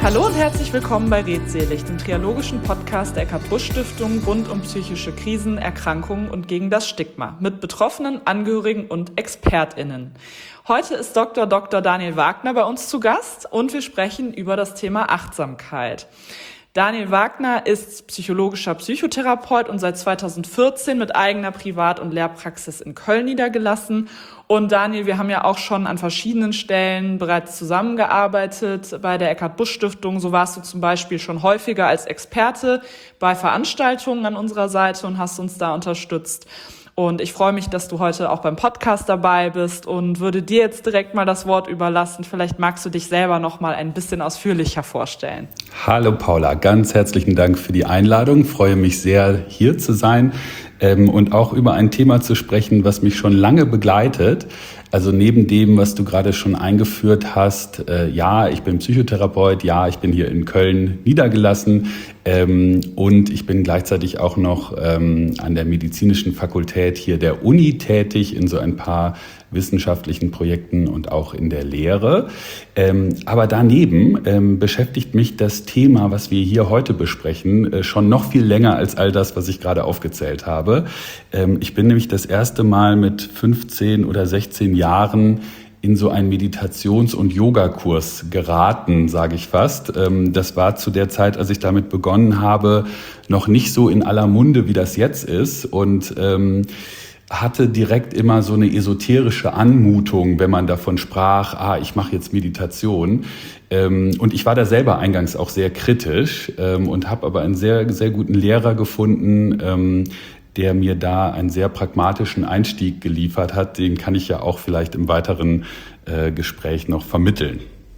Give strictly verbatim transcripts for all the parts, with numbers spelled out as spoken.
Hallo und herzlich willkommen bei Redselig, dem triologischen Podcast der Eckart-Busch-Stiftung rund um psychische Krisen, Erkrankungen und gegen das Stigma mit Betroffenen, Angehörigen und ExpertInnen. Heute ist Doktor Doktor Daniel Wagner bei uns zu Gast und wir sprechen über das Thema Achtsamkeit. Daniel Wagner ist psychologischer Psychotherapeut und seit zweitausendvierzehn mit eigener Privat- und Lehrpraxis in Köln niedergelassen. Und Daniel, wir haben ja auch schon an verschiedenen Stellen bereits zusammengearbeitet bei der Eckart-Busch-Stiftung. So warst du zum Beispiel schon häufiger als Experte bei Veranstaltungen an unserer Seite und hast uns da unterstützt. Und ich freue mich, dass du heute auch beim Podcast dabei bist und würde dir jetzt direkt mal das Wort überlassen. Vielleicht magst du dich selber noch mal ein bisschen ausführlicher vorstellen. Hallo Paula, ganz herzlichen Dank für die Einladung. Ich freue mich sehr, hier zu sein ähm, und auch über ein Thema zu sprechen, was mich schon lange begleitet. Also neben dem, was du gerade schon eingeführt hast, äh, ja, ich bin Psychotherapeut, ja, ich bin hier in Köln niedergelassen ähm, und ich bin gleichzeitig auch noch ähm, an der medizinischen Fakultät hier der Uni tätig in so ein paar wissenschaftlichen Projekten und auch in der Lehre. Ähm, aber daneben ähm, beschäftigt mich das Thema, was wir hier heute besprechen, äh, schon noch viel länger als all das, was ich gerade aufgezählt habe. Ähm, ich bin nämlich das erste Mal mit fünfzehn oder sechzehn Jahren in so einen Meditations- und Yogakurs geraten, sage ich fast. Ähm, das war zu der Zeit, als ich damit begonnen habe, noch nicht so in aller Munde, wie das jetzt ist. Und ähm, hatte direkt immer so eine esoterische Anmutung, wenn man davon sprach, ah, ich mache jetzt Meditation. Ähm, und ich war da selber eingangs auch sehr kritisch ähm, und habe aber einen sehr, sehr guten Lehrer gefunden, ähm, der mir da einen sehr pragmatischen Einstieg geliefert hat. Den kann ich ja auch vielleicht im weiteren äh, Gespräch noch vermitteln.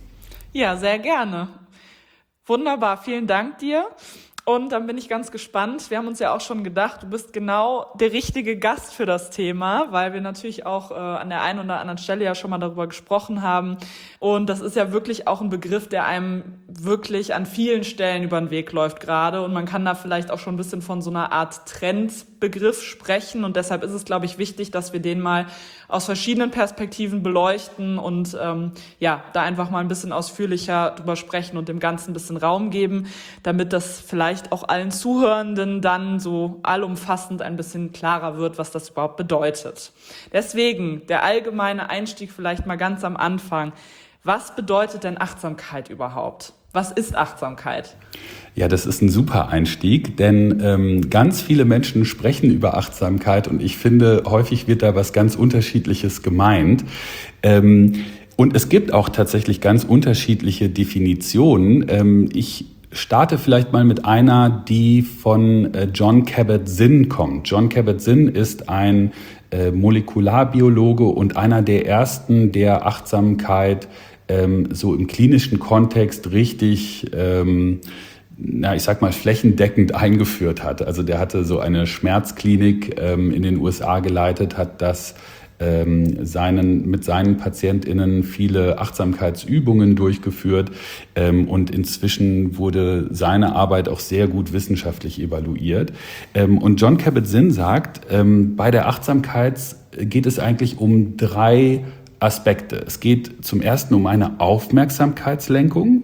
Ja, sehr gerne. Wunderbar, vielen Dank dir. Und dann bin ich ganz gespannt. Wir haben uns ja auch schon gedacht, du bist genau der richtige Gast für das Thema, weil wir natürlich auch äh, an der einen oder anderen Stelle ja schon mal darüber gesprochen haben. Und das ist ja wirklich auch ein Begriff, der einem wirklich an vielen Stellen über den Weg läuft gerade. Und man kann da vielleicht auch schon ein bisschen von so einer Art Trendbegriff sprechen. Und deshalb ist es, glaube ich, wichtig, dass wir den mal aus verschiedenen Perspektiven beleuchten und ähm, ja, da einfach mal ein bisschen ausführlicher drüber sprechen und dem Ganzen ein bisschen Raum geben, damit das vielleicht auch allen Zuhörenden dann so allumfassend ein bisschen klarer wird, was das überhaupt bedeutet. Deswegen der allgemeine Einstieg vielleicht mal ganz am Anfang. Was bedeutet denn Achtsamkeit überhaupt? Was ist Achtsamkeit? Ja, das ist ein super Einstieg, denn ähm, ganz viele Menschen sprechen über Achtsamkeit und ich finde, häufig wird da was ganz Unterschiedliches gemeint. Ähm, und es gibt auch tatsächlich ganz unterschiedliche Definitionen. Ähm, ich starte vielleicht mal mit einer, die von äh, Jon Kabat-Zinn kommt. Jon Kabat-Zinn ist ein äh, Molekularbiologe und einer der ersten, der Achtsamkeit ähm, so im klinischen Kontext richtig ähm, na, ich sag mal, flächendeckend eingeführt hat. Also der hatte so eine Schmerzklinik ähm, in den U S A geleitet, hat das ähm, seinen, mit seinen PatientInnen viele Achtsamkeitsübungen durchgeführt ähm, und inzwischen wurde seine Arbeit auch sehr gut wissenschaftlich evaluiert. Ähm, und Jon Kabat-Zinn sagt, ähm, bei der Achtsamkeit geht es eigentlich um drei Aspekte. Es geht zum ersten um eine Aufmerksamkeitslenkung.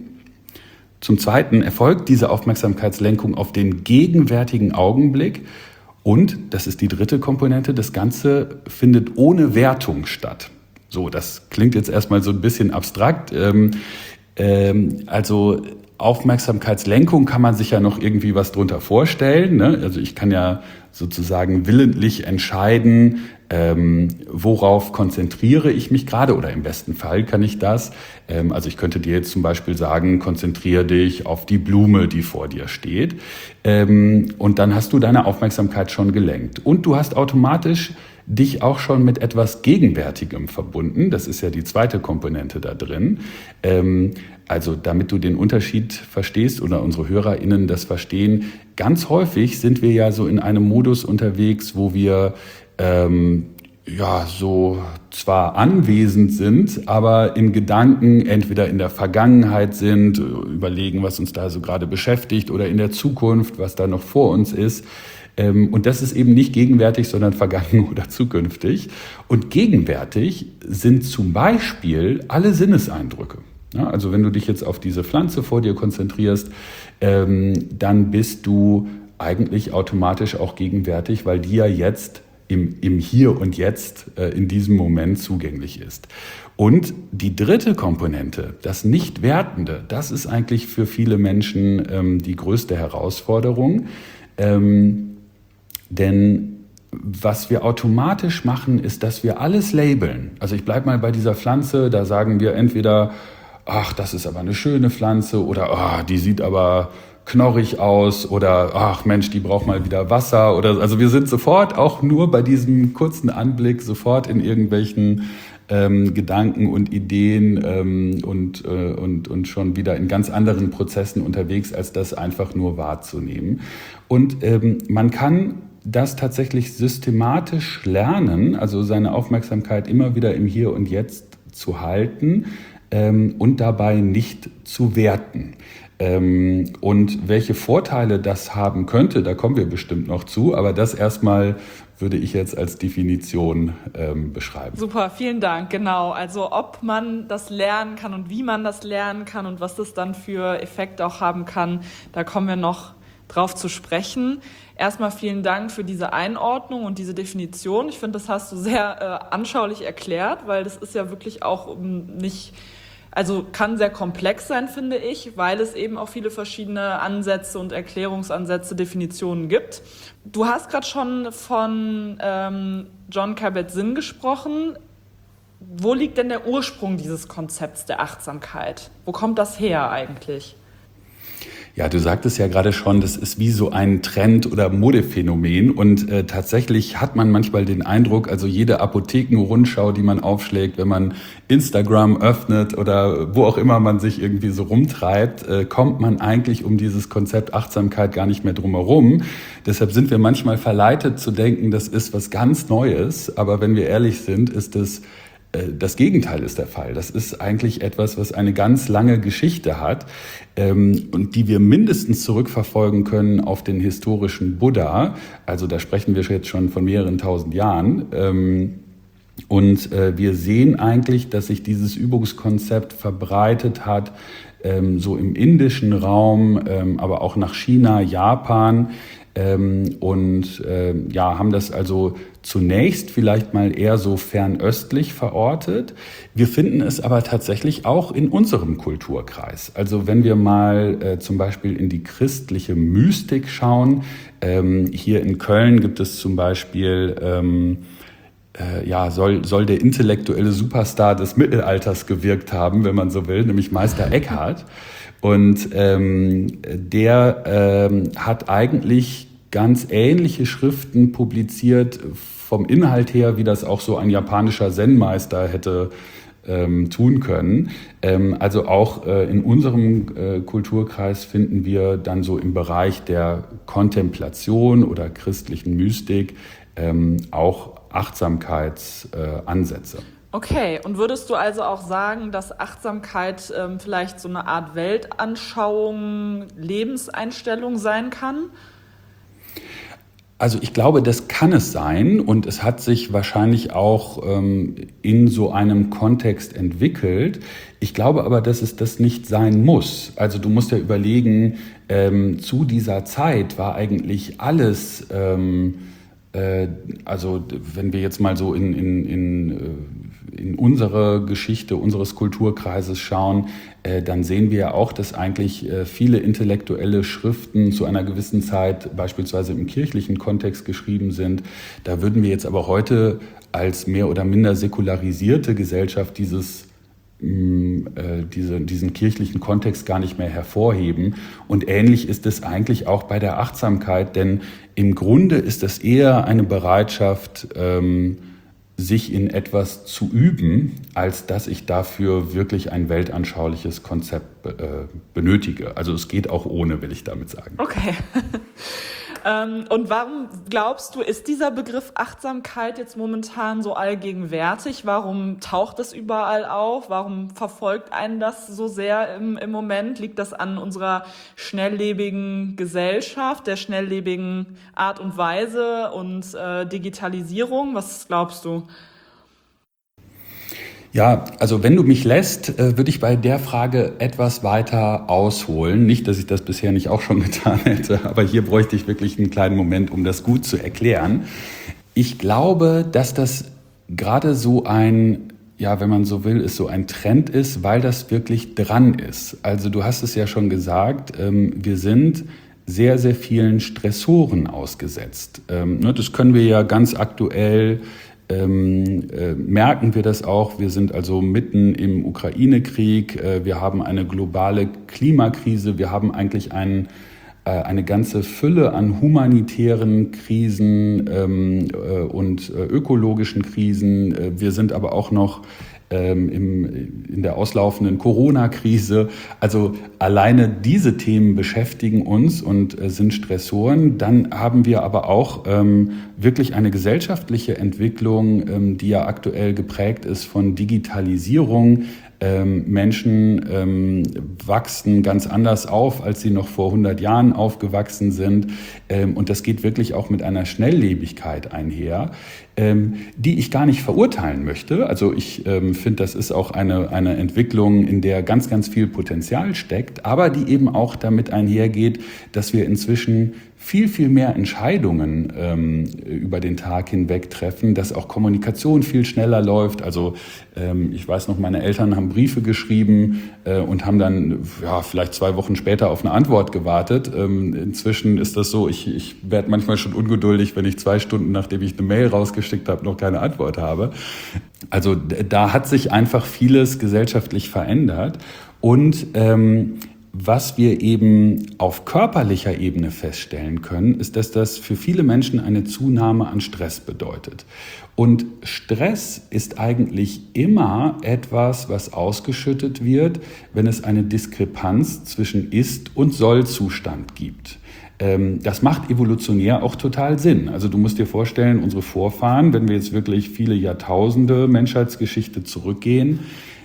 Zum Zweiten erfolgt diese Aufmerksamkeitslenkung auf den gegenwärtigen Augenblick und, das ist die dritte Komponente, das Ganze findet ohne Wertung statt. So, das klingt jetzt erstmal so ein bisschen abstrakt. Ähm, ähm, also Aufmerksamkeitslenkung kann man sich ja noch irgendwie was drunter vorstellen, ne? Also ich kann ja sozusagen willentlich entscheiden, ähm, worauf konzentriere ich mich gerade oder im besten Fall kann ich das. Ähm, also ich könnte dir jetzt zum Beispiel sagen, konzentriere dich auf die Blume, die vor dir steht. Ähm, und dann hast du deine Aufmerksamkeit schon gelenkt. Und du hast automatisch dich auch schon mit etwas Gegenwärtigem verbunden. Das ist ja die zweite Komponente da drin. Ähm, also damit du den Unterschied verstehst oder unsere HörerInnen das verstehen, ganz häufig sind wir ja so in einem Modus unterwegs, wo wir ähm, ja so zwar anwesend sind, aber in Gedanken entweder in der Vergangenheit sind, überlegen, was uns da so gerade beschäftigt oder in der Zukunft, was da noch vor uns ist. Und das ist eben nicht gegenwärtig, sondern vergangen oder zukünftig. Und gegenwärtig sind zum Beispiel alle Sinneseindrücke. Ja, also wenn du dich jetzt auf diese Pflanze vor dir konzentrierst, ähm, dann bist du eigentlich automatisch auch gegenwärtig, weil die ja jetzt im, im Hier und Jetzt äh, in diesem Moment zugänglich ist. Und die dritte Komponente, das Nicht-Wertende, das ist eigentlich für viele Menschen ähm, die größte Herausforderung. Ähm, denn was wir automatisch machen, ist, dass wir alles labeln. Also ich bleibe mal bei dieser Pflanze, da sagen wir entweder, ach, das ist aber eine schöne Pflanze oder ach, die sieht aber knorrig aus oder ach Mensch, die braucht mal wieder Wasser oder also wir sind sofort auch nur bei diesem kurzen Anblick sofort in irgendwelchen ähm, Gedanken und Ideen ähm, und, äh, und, und schon wieder in ganz anderen Prozessen unterwegs, als das einfach nur wahrzunehmen. Und ähm, man kann das tatsächlich systematisch lernen, also seine Aufmerksamkeit immer wieder im Hier und Jetzt zu halten ähm, und dabei nicht zu werten. Ähm, und welche Vorteile das haben könnte, da kommen wir bestimmt noch zu, aber das erstmal würde ich jetzt als Definition ähm, beschreiben. Super, vielen Dank. Genau, also ob man das lernen kann und wie man das lernen kann und was das dann für Effekte auch haben kann, da kommen wir noch drauf zu sprechen. Erstmal vielen Dank für diese Einordnung und diese Definition. Ich finde, das hast du sehr äh, anschaulich erklärt, weil das ist ja wirklich auch um, nicht... Also kann sehr komplex sein, finde ich, weil es eben auch viele verschiedene Ansätze und Erklärungsansätze, Definitionen gibt. Du hast gerade schon von ähm, Jon Kabat-Zinn gesprochen. Wo liegt denn der Ursprung dieses Konzepts der Achtsamkeit? Wo kommt das her eigentlich? Ja, du sagtest ja gerade schon, das ist wie so ein Trend- oder Modephänomen und äh, tatsächlich hat man manchmal den Eindruck, also jede Apothekenrundschau, die man aufschlägt, wenn man Instagram öffnet oder wo auch immer man sich irgendwie so rumtreibt, äh, kommt man eigentlich um dieses Konzept Achtsamkeit gar nicht mehr drum herum. Deshalb sind wir manchmal verleitet zu denken, das ist was ganz Neues, aber wenn wir ehrlich sind, ist es das Gegenteil ist der Fall. Das ist eigentlich etwas, was eine ganz lange Geschichte hat ähm, und die wir mindestens zurückverfolgen können auf den historischen Buddha. Also da sprechen wir jetzt schon von mehreren tausend Jahren. Ähm, und äh, wir sehen eigentlich, dass sich dieses Übungskonzept verbreitet hat, ähm, so im indischen Raum, ähm, aber auch nach China, Japan. Ähm, und äh, ja, haben das also zunächst vielleicht mal eher so fernöstlich verortet. Wir finden es aber tatsächlich auch in unserem Kulturkreis. Also wenn wir mal äh, zum Beispiel in die christliche Mystik schauen, ähm, hier in Köln gibt es zum Beispiel, ähm, äh, ja, soll, soll der intellektuelle Superstar des Mittelalters gewirkt haben, wenn man so will, nämlich Meister Eckhart. Und ähm, der ähm, hat eigentlich ganz ähnliche Schriften publiziert vom Inhalt her, wie das auch so ein japanischer Zen-Meister hätte ähm, tun können. Ähm, also auch äh, in unserem äh, Kulturkreis finden wir dann so im Bereich der Kontemplation oder christlichen Mystik ähm, auch Achtsamkeitsansätze. Äh, Okay, und würdest du also auch sagen, dass Achtsamkeit ähm, vielleicht so eine Art Weltanschauung, Lebenseinstellung sein kann? Also ich glaube, das kann es sein und es hat sich wahrscheinlich auch ähm, in so einem Kontext entwickelt. Ich glaube aber, dass es das nicht sein muss. Also du musst ja überlegen, ähm, zu dieser Zeit war eigentlich alles, ähm, äh, also wenn wir jetzt mal so in, in, in, in unsere Geschichte unseres Kulturkreises schauen, äh, dann sehen wir ja auch, dass eigentlich äh, viele intellektuelle Schriften zu einer gewissen Zeit beispielsweise im kirchlichen Kontext geschrieben sind. Da würden wir jetzt aber heute als mehr oder minder säkularisierte Gesellschaft dieses mh, äh, diese, diesen kirchlichen Kontext gar nicht mehr hervorheben. Und ähnlich ist es eigentlich auch bei der Achtsamkeit, denn im Grunde ist es eher eine Bereitschaft, ähm, sich in etwas zu üben, als dass ich dafür wirklich ein weltanschauliches Konzept äh, benötige. Also es geht auch ohne, will ich damit sagen. Okay. ähm, und warum glaubst du, ist dieser Begriff Achtsamkeit jetzt momentan so allgegenwärtig? Warum taucht es überall auf? Warum verfolgt einen das so sehr im, im Moment? Liegt das an unserer schnelllebigen Gesellschaft, der schnelllebigen Art und Weise und äh, Digitalisierung? Was glaubst du? Ja, also wenn du mich lässt, äh, würde ich bei der Frage etwas weiter ausholen. Nicht, dass ich das bisher nicht auch schon getan hätte, aber hier bräuchte ich wirklich einen kleinen Moment, um das gut zu erklären. Ich glaube, dass das gerade so ein, ja, wenn man so will, ist so ein Trend ist, weil das wirklich dran ist. Also du hast es ja schon gesagt, ähm, wir sind sehr, sehr vielen Stressoren ausgesetzt. Ähm, ne, das können wir ja ganz aktuell Ähm, äh, merken wir das auch. Wir sind also mitten im Ukraine-Krieg. Äh, wir haben eine globale Klimakrise. Wir haben eigentlich einen, äh, eine ganze Fülle an humanitären Krisen ähm, äh, und äh, ökologischen Krisen. Äh, wir sind aber auch noch ähm, im, in der auslaufenden Corona-Krise. Also alleine diese Themen beschäftigen uns und äh, sind Stressoren. Dann haben wir aber auch ähm, wirklich eine gesellschaftliche Entwicklung, ähm, die ja aktuell geprägt ist von Digitalisierung. Ähm, Menschen ähm, wachsen ganz anders auf, als sie noch vor hundert Jahren aufgewachsen sind. Ähm, und das geht wirklich auch mit einer Schnelllebigkeit einher, ähm, die ich gar nicht verurteilen möchte. Also ich ähm, finde, das ist auch eine, eine Entwicklung, in der ganz, ganz viel Potenzial steckt, aber die eben auch damit einhergeht, dass wir inzwischen viel, viel mehr Entscheidungen ähm, über den Tag hinweg treffen, dass auch Kommunikation viel schneller läuft. Also ähm, ich weiß noch, meine Eltern haben Briefe geschrieben äh, und haben dann ja, vielleicht zwei Wochen später auf eine Antwort gewartet. Ähm, inzwischen ist das so, ich, ich werde manchmal schon ungeduldig, wenn ich zwei Stunden, nachdem ich eine Mail rausgeschickt habe, noch keine Antwort habe. Also da hat sich einfach vieles gesellschaftlich verändert und ähm, was wir eben auf körperlicher Ebene feststellen können, ist, dass das für viele Menschen eine Zunahme an Stress bedeutet. Und Stress ist eigentlich immer etwas, was ausgeschüttet wird, wenn es eine Diskrepanz zwischen Ist- und Soll-Zustand gibt. Das macht evolutionär auch total Sinn. Also du musst dir vorstellen, unsere Vorfahren, wenn wir jetzt wirklich viele Jahrtausende Menschheitsgeschichte zurückgehen,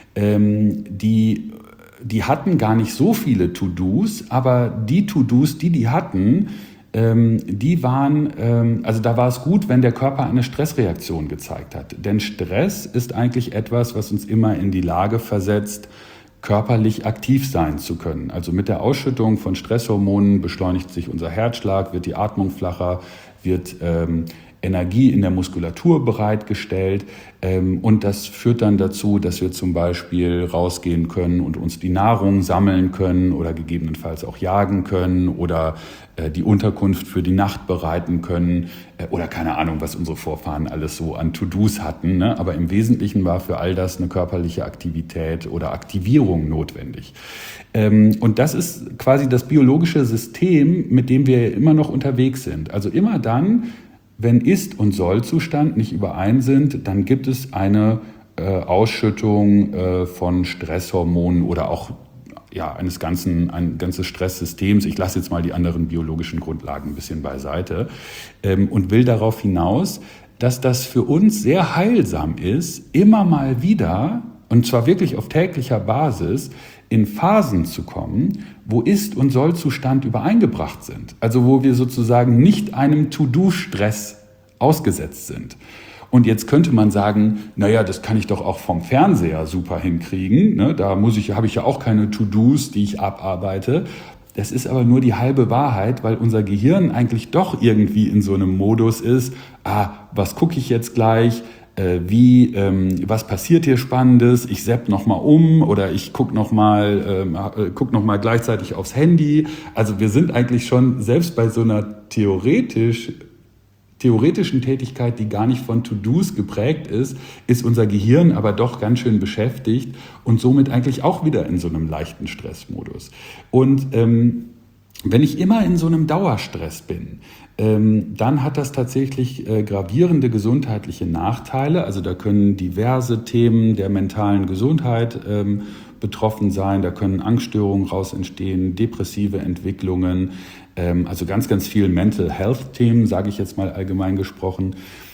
die Die hatten gar nicht so viele To-Dos, aber die To-Dos, die die hatten, ähm, die waren, ähm, also da war es gut, wenn der Körper eine Stressreaktion gezeigt hat. Denn Stress ist eigentlich etwas, was uns immer in die Lage versetzt, körperlich aktiv sein zu können. Also mit der Ausschüttung von Stresshormonen beschleunigt sich unser Herzschlag, wird die Atmung flacher, wird ähm, Energie in der Muskulatur bereitgestellt ähm, und das führt dann dazu, dass wir zum Beispiel rausgehen können und uns die Nahrung sammeln können oder gegebenenfalls auch jagen können oder äh, die Unterkunft für die Nacht bereiten können äh, oder keine Ahnung, was unsere Vorfahren alles so an To-Dos hatten, ne? Aber im Wesentlichen war für all das eine körperliche Aktivität oder Aktivierung notwendig. Ähm, und das ist quasi das biologische System, mit dem wir immer noch unterwegs sind. Also immer dann, wenn Ist- und Soll-Zustand nicht überein sind, dann gibt es eine äh, Ausschüttung äh, von Stresshormonen oder auch ja, eines ganzen, ein ganzes Stresssystems. Ich lasse jetzt mal die anderen biologischen Grundlagen ein bisschen beiseite ähm, und will darauf hinaus, dass das für uns sehr heilsam ist, immer mal wieder, und zwar wirklich auf täglicher Basis, in Phasen zu kommen, wo Ist- und Soll-Zustand übereingebracht sind. Also wo wir sozusagen nicht einem To-Do-Stress ausgesetzt sind. Und jetzt könnte man sagen, naja, das kann ich doch auch vom Fernseher super hinkriegen. Ne? Da muss ich, habe ich ja auch keine To-Dos, die ich abarbeite. Das ist aber nur die halbe Wahrheit, weil unser Gehirn eigentlich doch irgendwie in so einem Modus ist, ah, was gucke ich jetzt gleich? Wie, ähm, was passiert hier Spannendes? Ich zapp noch mal um oder ich guck noch mal, ähm, guck noch mal gleichzeitig aufs Handy. Also wir sind eigentlich schon selbst bei so einer theoretisch theoretischen Tätigkeit, die gar nicht von To-Dos geprägt ist, ist unser Gehirn aber doch ganz schön beschäftigt und somit eigentlich auch wieder in so einem leichten Stressmodus. Und ähm, wenn ich immer in so einem Dauerstress bin, ähm, dann hat das tatsächlich äh, gravierende gesundheitliche Nachteile. Also da können diverse Themen der mentalen Gesundheit ähm, betroffen sein. Da können Angststörungen raus entstehen, depressive Entwicklungen, ähm, also ganz, ganz viel Mental Health Themen, sage ich jetzt mal allgemein gesprochen.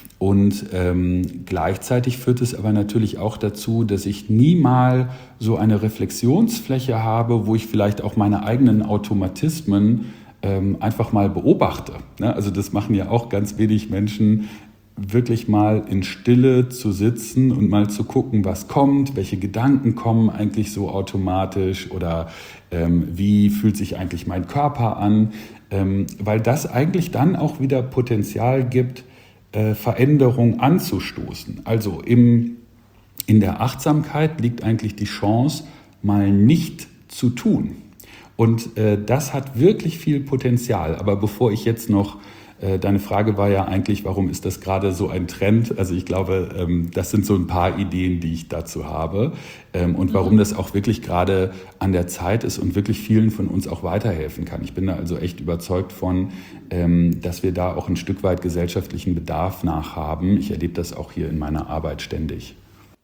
Und ähm, gleichzeitig führt es aber natürlich auch dazu, dass ich nie mal so eine Reflexionsfläche habe, wo ich vielleicht auch meine eigenen Automatismen ähm, einfach mal beobachte. Ne? Also das machen ja auch ganz wenig Menschen, wirklich mal in Stille zu sitzen und mal zu gucken, was kommt, welche Gedanken kommen eigentlich so automatisch oder ähm, wie fühlt sich eigentlich mein Körper an, ähm, weil das eigentlich dann auch wieder Potenzial gibt, äh, Veränderung anzustoßen. Also im, in der Achtsamkeit liegt eigentlich die Chance, mal nicht zu tun. Und äh, das hat wirklich viel Potenzial. Aber bevor ich jetzt noch Deine Frage war ja eigentlich, warum ist das gerade so ein Trend? Also ich glaube, das sind so ein paar Ideen, die ich dazu habe und warum das auch wirklich gerade an der Zeit ist und wirklich vielen von uns auch weiterhelfen kann. Ich bin da also echt überzeugt von, dass wir da auch ein Stück weit gesellschaftlichen Bedarf nach haben. Ich erlebe das auch hier in meiner Arbeit ständig.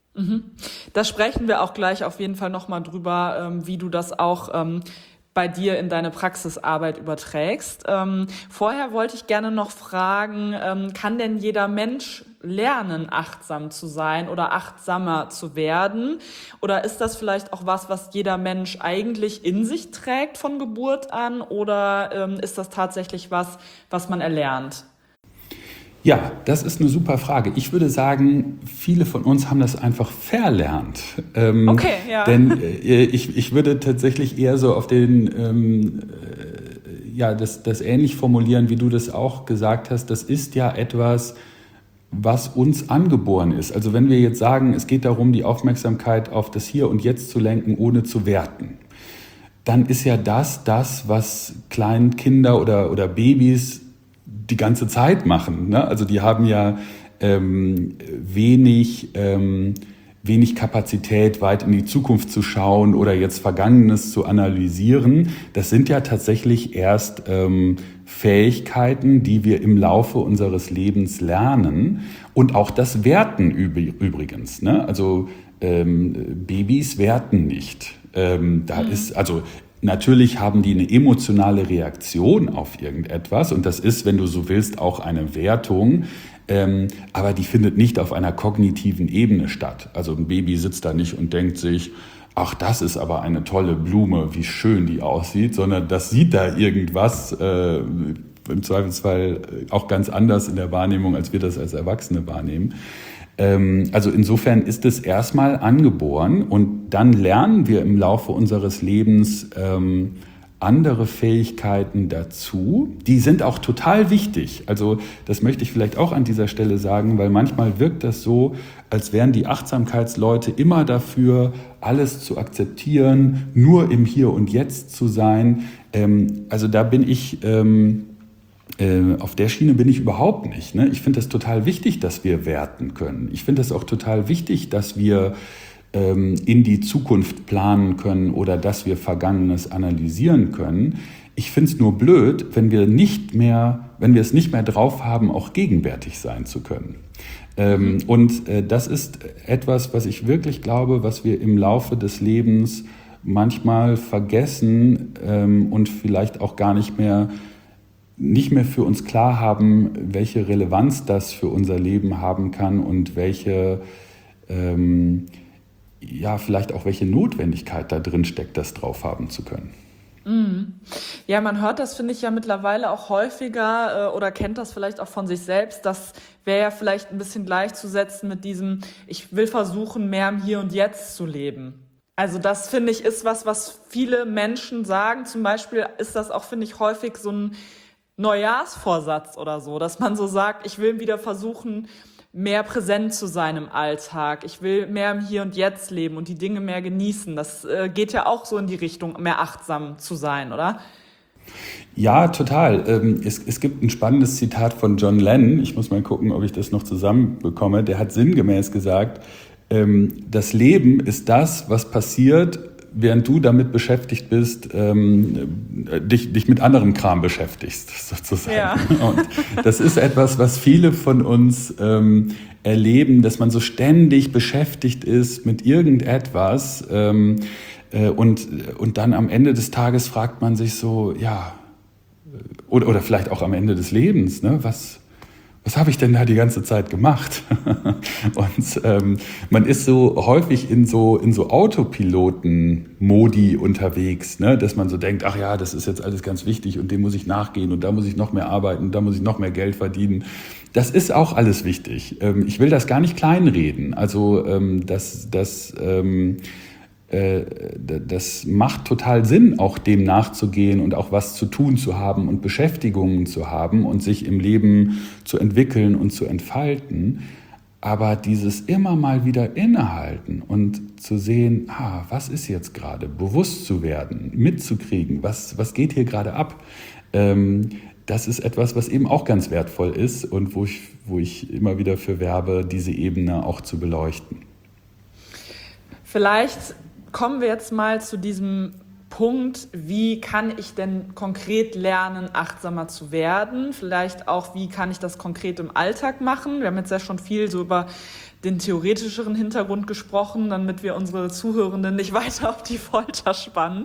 Da sprechen wir auch gleich auf jeden Fall nochmal drüber, wie du das auch bei dir in deine Praxisarbeit überträgst. Ähm, vorher wollte ich gerne noch fragen, ähm, kann denn jeder Mensch lernen, achtsam zu sein oder achtsamer zu werden? Oder ist das vielleicht auch was, was jeder Mensch eigentlich in sich trägt von Geburt an? Oder ähm, ist das tatsächlich was, was man erlernt? Ja, das ist eine super Frage. Ich würde sagen, viele von uns haben das einfach verlernt. Ähm, okay, ja. Denn äh, ich, ich würde tatsächlich eher so auf den, ähm, äh, ja, das, das ähnlich formulieren, wie du das auch gesagt hast. Das ist ja etwas, was uns angeboren ist. Also wenn wir jetzt sagen, es geht darum, die Aufmerksamkeit auf das Hier und Jetzt zu lenken, ohne zu werten, dann ist ja das das, was Kleinkinder oder, oder Babys die ganze Zeit machen. Ne? Also die haben ja ähm, wenig, ähm, wenig Kapazität, weit in die Zukunft zu schauen oder jetzt Vergangenes zu analysieren. Das sind ja tatsächlich erst ähm, Fähigkeiten, die wir im Laufe unseres Lebens lernen. Und auch das Werten übrigens. Ne? Also ähm, Babys werten nicht. Ähm, da mhm. ist also Natürlich haben die eine emotionale Reaktion auf irgendetwas und das ist, wenn du so willst, auch eine Wertung, ähm, aber die findet nicht auf einer kognitiven Ebene statt. Also ein Baby sitzt da nicht und denkt sich, ach, das ist aber eine tolle Blume, wie schön die aussieht, sondern das sieht da irgendwas, äh, im Zweifelsfall auch ganz anders in der Wahrnehmung, als wir das als Erwachsene wahrnehmen. Also insofern ist es erstmal angeboren und dann lernen wir im Laufe unseres Lebens ähm, andere Fähigkeiten dazu. Die sind auch total wichtig. Also das möchte ich vielleicht auch an dieser Stelle sagen, weil manchmal wirkt das so, als wären die Achtsamkeitsleute immer dafür, alles zu akzeptieren, nur im Hier und Jetzt zu sein. Ähm, also da bin ich... Ähm, Auf der Schiene bin ich überhaupt nicht. Ne? Ich finde es total wichtig, dass wir werten können. Ich finde es auch total wichtig, dass wir ähm, in die Zukunft planen können oder dass wir Vergangenes analysieren können. Ich finde es nur blöd, wenn wir nicht mehr, wenn wir es nicht mehr drauf haben, auch gegenwärtig sein zu können. Ähm, und äh, das ist etwas, was ich wirklich glaube, was wir im Laufe des Lebens manchmal vergessen ähm, und vielleicht auch gar nicht mehr nicht mehr für uns klar haben, welche Relevanz das für unser Leben haben kann und welche, ähm, ja, vielleicht auch welche Notwendigkeit da drin steckt, das drauf haben zu können. Ja, man hört das, finde ich, ja mittlerweile auch häufiger äh, oder kennt das vielleicht auch von sich selbst. Das wäre ja vielleicht ein bisschen gleichzusetzen mit diesem, ich will versuchen, mehr im Hier und Jetzt zu leben. Also das, finde ich, ist was, was viele Menschen sagen. Zum Beispiel ist das auch, finde ich, häufig so ein Neujahrsvorsatz oder so, dass man so sagt, ich will wieder versuchen, mehr präsent zu sein im Alltag. Ich will mehr im Hier und Jetzt leben und die Dinge mehr genießen. Das äh, geht ja auch so in die Richtung, mehr achtsam zu sein, oder? Ja, total. Ähm, es, es gibt ein spannendes Zitat von John Lennon. Ich muss mal gucken, ob ich das noch zusammenbekomme. Der hat sinngemäß gesagt, ähm, das Leben ist das, was passiert, während du damit beschäftigt bist, ähm, dich, dich mit anderem Kram beschäftigst, sozusagen. Ja. Und das ist etwas, was viele von uns ähm, erleben, dass man so ständig beschäftigt ist mit irgendetwas ähm, äh, und, und dann am Ende des Tages fragt man sich so, ja, oder, oder vielleicht auch am Ende des Lebens, ne, was, was habe ich denn da die ganze Zeit gemacht? Und ähm, man ist so häufig in so, in so Autopiloten-Modi unterwegs, ne? Dass man so denkt, ach ja, das ist jetzt alles ganz wichtig und dem muss ich nachgehen und da muss ich noch mehr arbeiten und da muss ich noch mehr Geld verdienen. Das ist auch alles wichtig. Ähm, ich will das gar nicht kleinreden. Also ähm, das, das ähm, das macht total Sinn, auch dem nachzugehen und auch was zu tun zu haben und Beschäftigungen zu haben und sich im Leben zu entwickeln und zu entfalten. Aber dieses immer mal wieder innehalten und zu sehen, ah, was ist jetzt gerade, bewusst zu werden, mitzukriegen, was, was geht hier gerade ab, ähm, das ist etwas, was eben auch ganz wertvoll ist und wo ich, wo ich immer wieder für werbe, diese Ebene auch zu beleuchten. Vielleicht kommen wir jetzt mal zu diesem Punkt, wie kann ich denn konkret lernen, achtsamer zu werden? Vielleicht auch, wie kann ich das konkret im Alltag machen? Wir haben jetzt ja schon viel so über den theoretischeren Hintergrund gesprochen, damit wir unsere Zuhörenden nicht weiter auf die Folter spannen.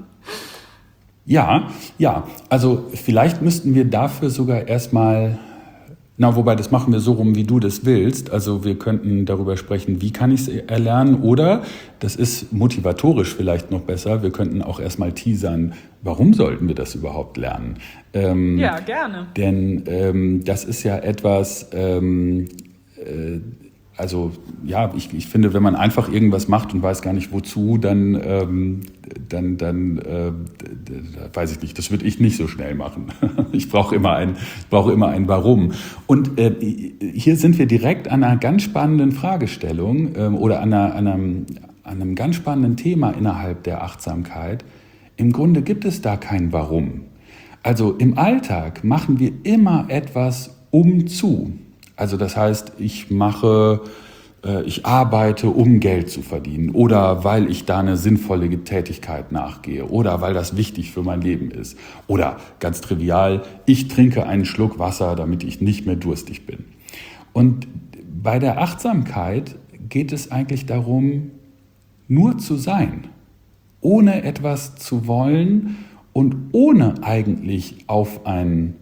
Ja, ja, also vielleicht müssten wir dafür sogar erstmal, na, wobei das machen wir so rum, wie du das willst. Also wir könnten darüber sprechen, wie kann ich es erlernen, oder, das ist motivatorisch vielleicht noch besser, wir könnten auch erstmal teasern, warum sollten wir das überhaupt lernen? Ähm, ja, gerne. Denn ähm, das ist ja etwas, ähm, äh, also ja, ich, ich finde, wenn man einfach irgendwas macht und weiß gar nicht wozu, dann, ähm, dann, dann äh, weiß ich nicht, das würde ich nicht so schnell machen. Ich brauche immer ein, brauche immer ein Warum. Und äh, hier sind wir direkt an einer ganz spannenden Fragestellung äh, oder an, einer, an, einem, an einem ganz spannenden Thema innerhalb der Achtsamkeit. Im Grunde gibt es da kein Warum. Also im Alltag machen wir immer etwas um zu. Also das heißt, ich mache, äh, ich arbeite, um Geld zu verdienen oder weil ich da eine sinnvolle Tätigkeit nachgehe oder weil das wichtig für mein Leben ist. Oder ganz trivial, ich trinke einen Schluck Wasser, damit ich nicht mehr durstig bin. Und bei der Achtsamkeit geht es eigentlich darum, nur zu sein, ohne etwas zu wollen und ohne eigentlich auf einen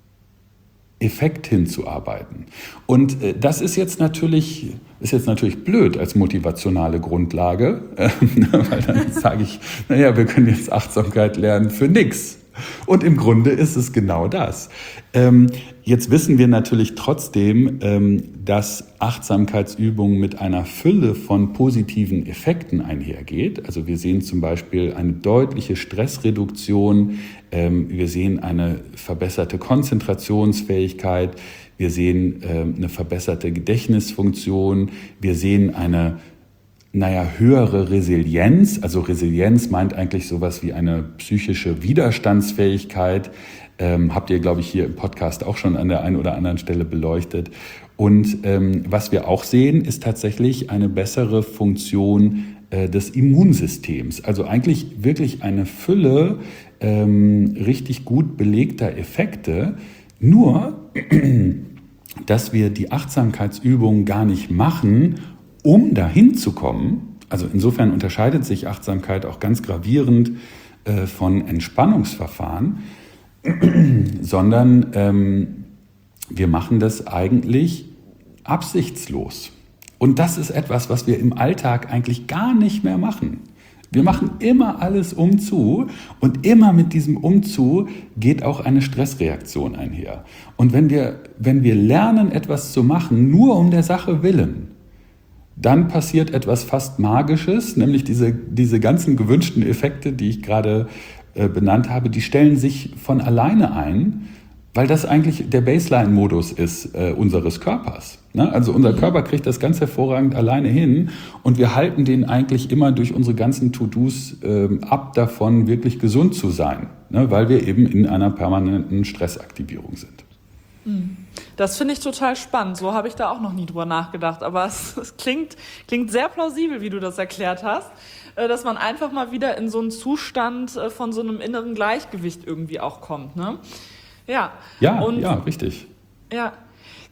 Effekt hinzuarbeiten. Und äh, das ist jetzt natürlich, ist jetzt natürlich blöd als motivationale Grundlage, äh, weil dann sage ich, naja, wir können jetzt Achtsamkeit lernen für nix. Und im Grunde ist es genau das. Ähm, jetzt wissen wir natürlich trotzdem, ähm, dass Achtsamkeitsübungen mit einer Fülle von positiven Effekten einhergeht. Also wir sehen zum Beispiel eine deutliche Stressreduktion, ähm, wir sehen eine verbesserte Konzentrationsfähigkeit, wir sehen ähm, eine verbesserte Gedächtnisfunktion, wir sehen eine Naja, höhere Resilienz, also Resilienz meint eigentlich sowas wie eine psychische Widerstandsfähigkeit, ähm, habt ihr, glaube ich, hier im Podcast auch schon an der einen oder anderen Stelle beleuchtet. Und ähm, was wir auch sehen, ist tatsächlich eine bessere Funktion äh, des Immunsystems. Also eigentlich wirklich eine Fülle ähm, richtig gut belegter Effekte, nur dass wir die Achtsamkeitsübungen gar nicht machen, um dahin zu kommen. Also insofern unterscheidet sich Achtsamkeit auch ganz gravierend äh, von Entspannungsverfahren, sondern ähm, wir machen das eigentlich absichtslos. Und das ist etwas, was wir im Alltag eigentlich gar nicht mehr machen. Wir machen immer alles umzu und immer mit diesem Umzu geht auch eine Stressreaktion einher. Und wenn wir, wenn wir lernen, etwas zu machen, nur um der Sache willen, dann passiert etwas fast Magisches, nämlich diese, diese ganzen gewünschten Effekte, die ich gerade äh, benannt habe, die stellen sich von alleine ein, weil das eigentlich der Baseline-Modus ist äh, unseres Körpers. Ne? Also unser Körper kriegt das ganz hervorragend alleine hin und wir halten den eigentlich immer durch unsere ganzen To-Dos äh, ab davon, wirklich gesund zu sein, ne? Weil wir eben in einer permanenten Stressaktivierung sind. Das finde ich total spannend. So habe ich da auch noch nie drüber nachgedacht. Aber es, es klingt, klingt sehr plausibel, wie du das erklärt hast, dass man einfach mal wieder in so einen Zustand von so einem inneren Gleichgewicht irgendwie auch kommt. Ne? Ja. Ja, Und, ja, richtig. Ja.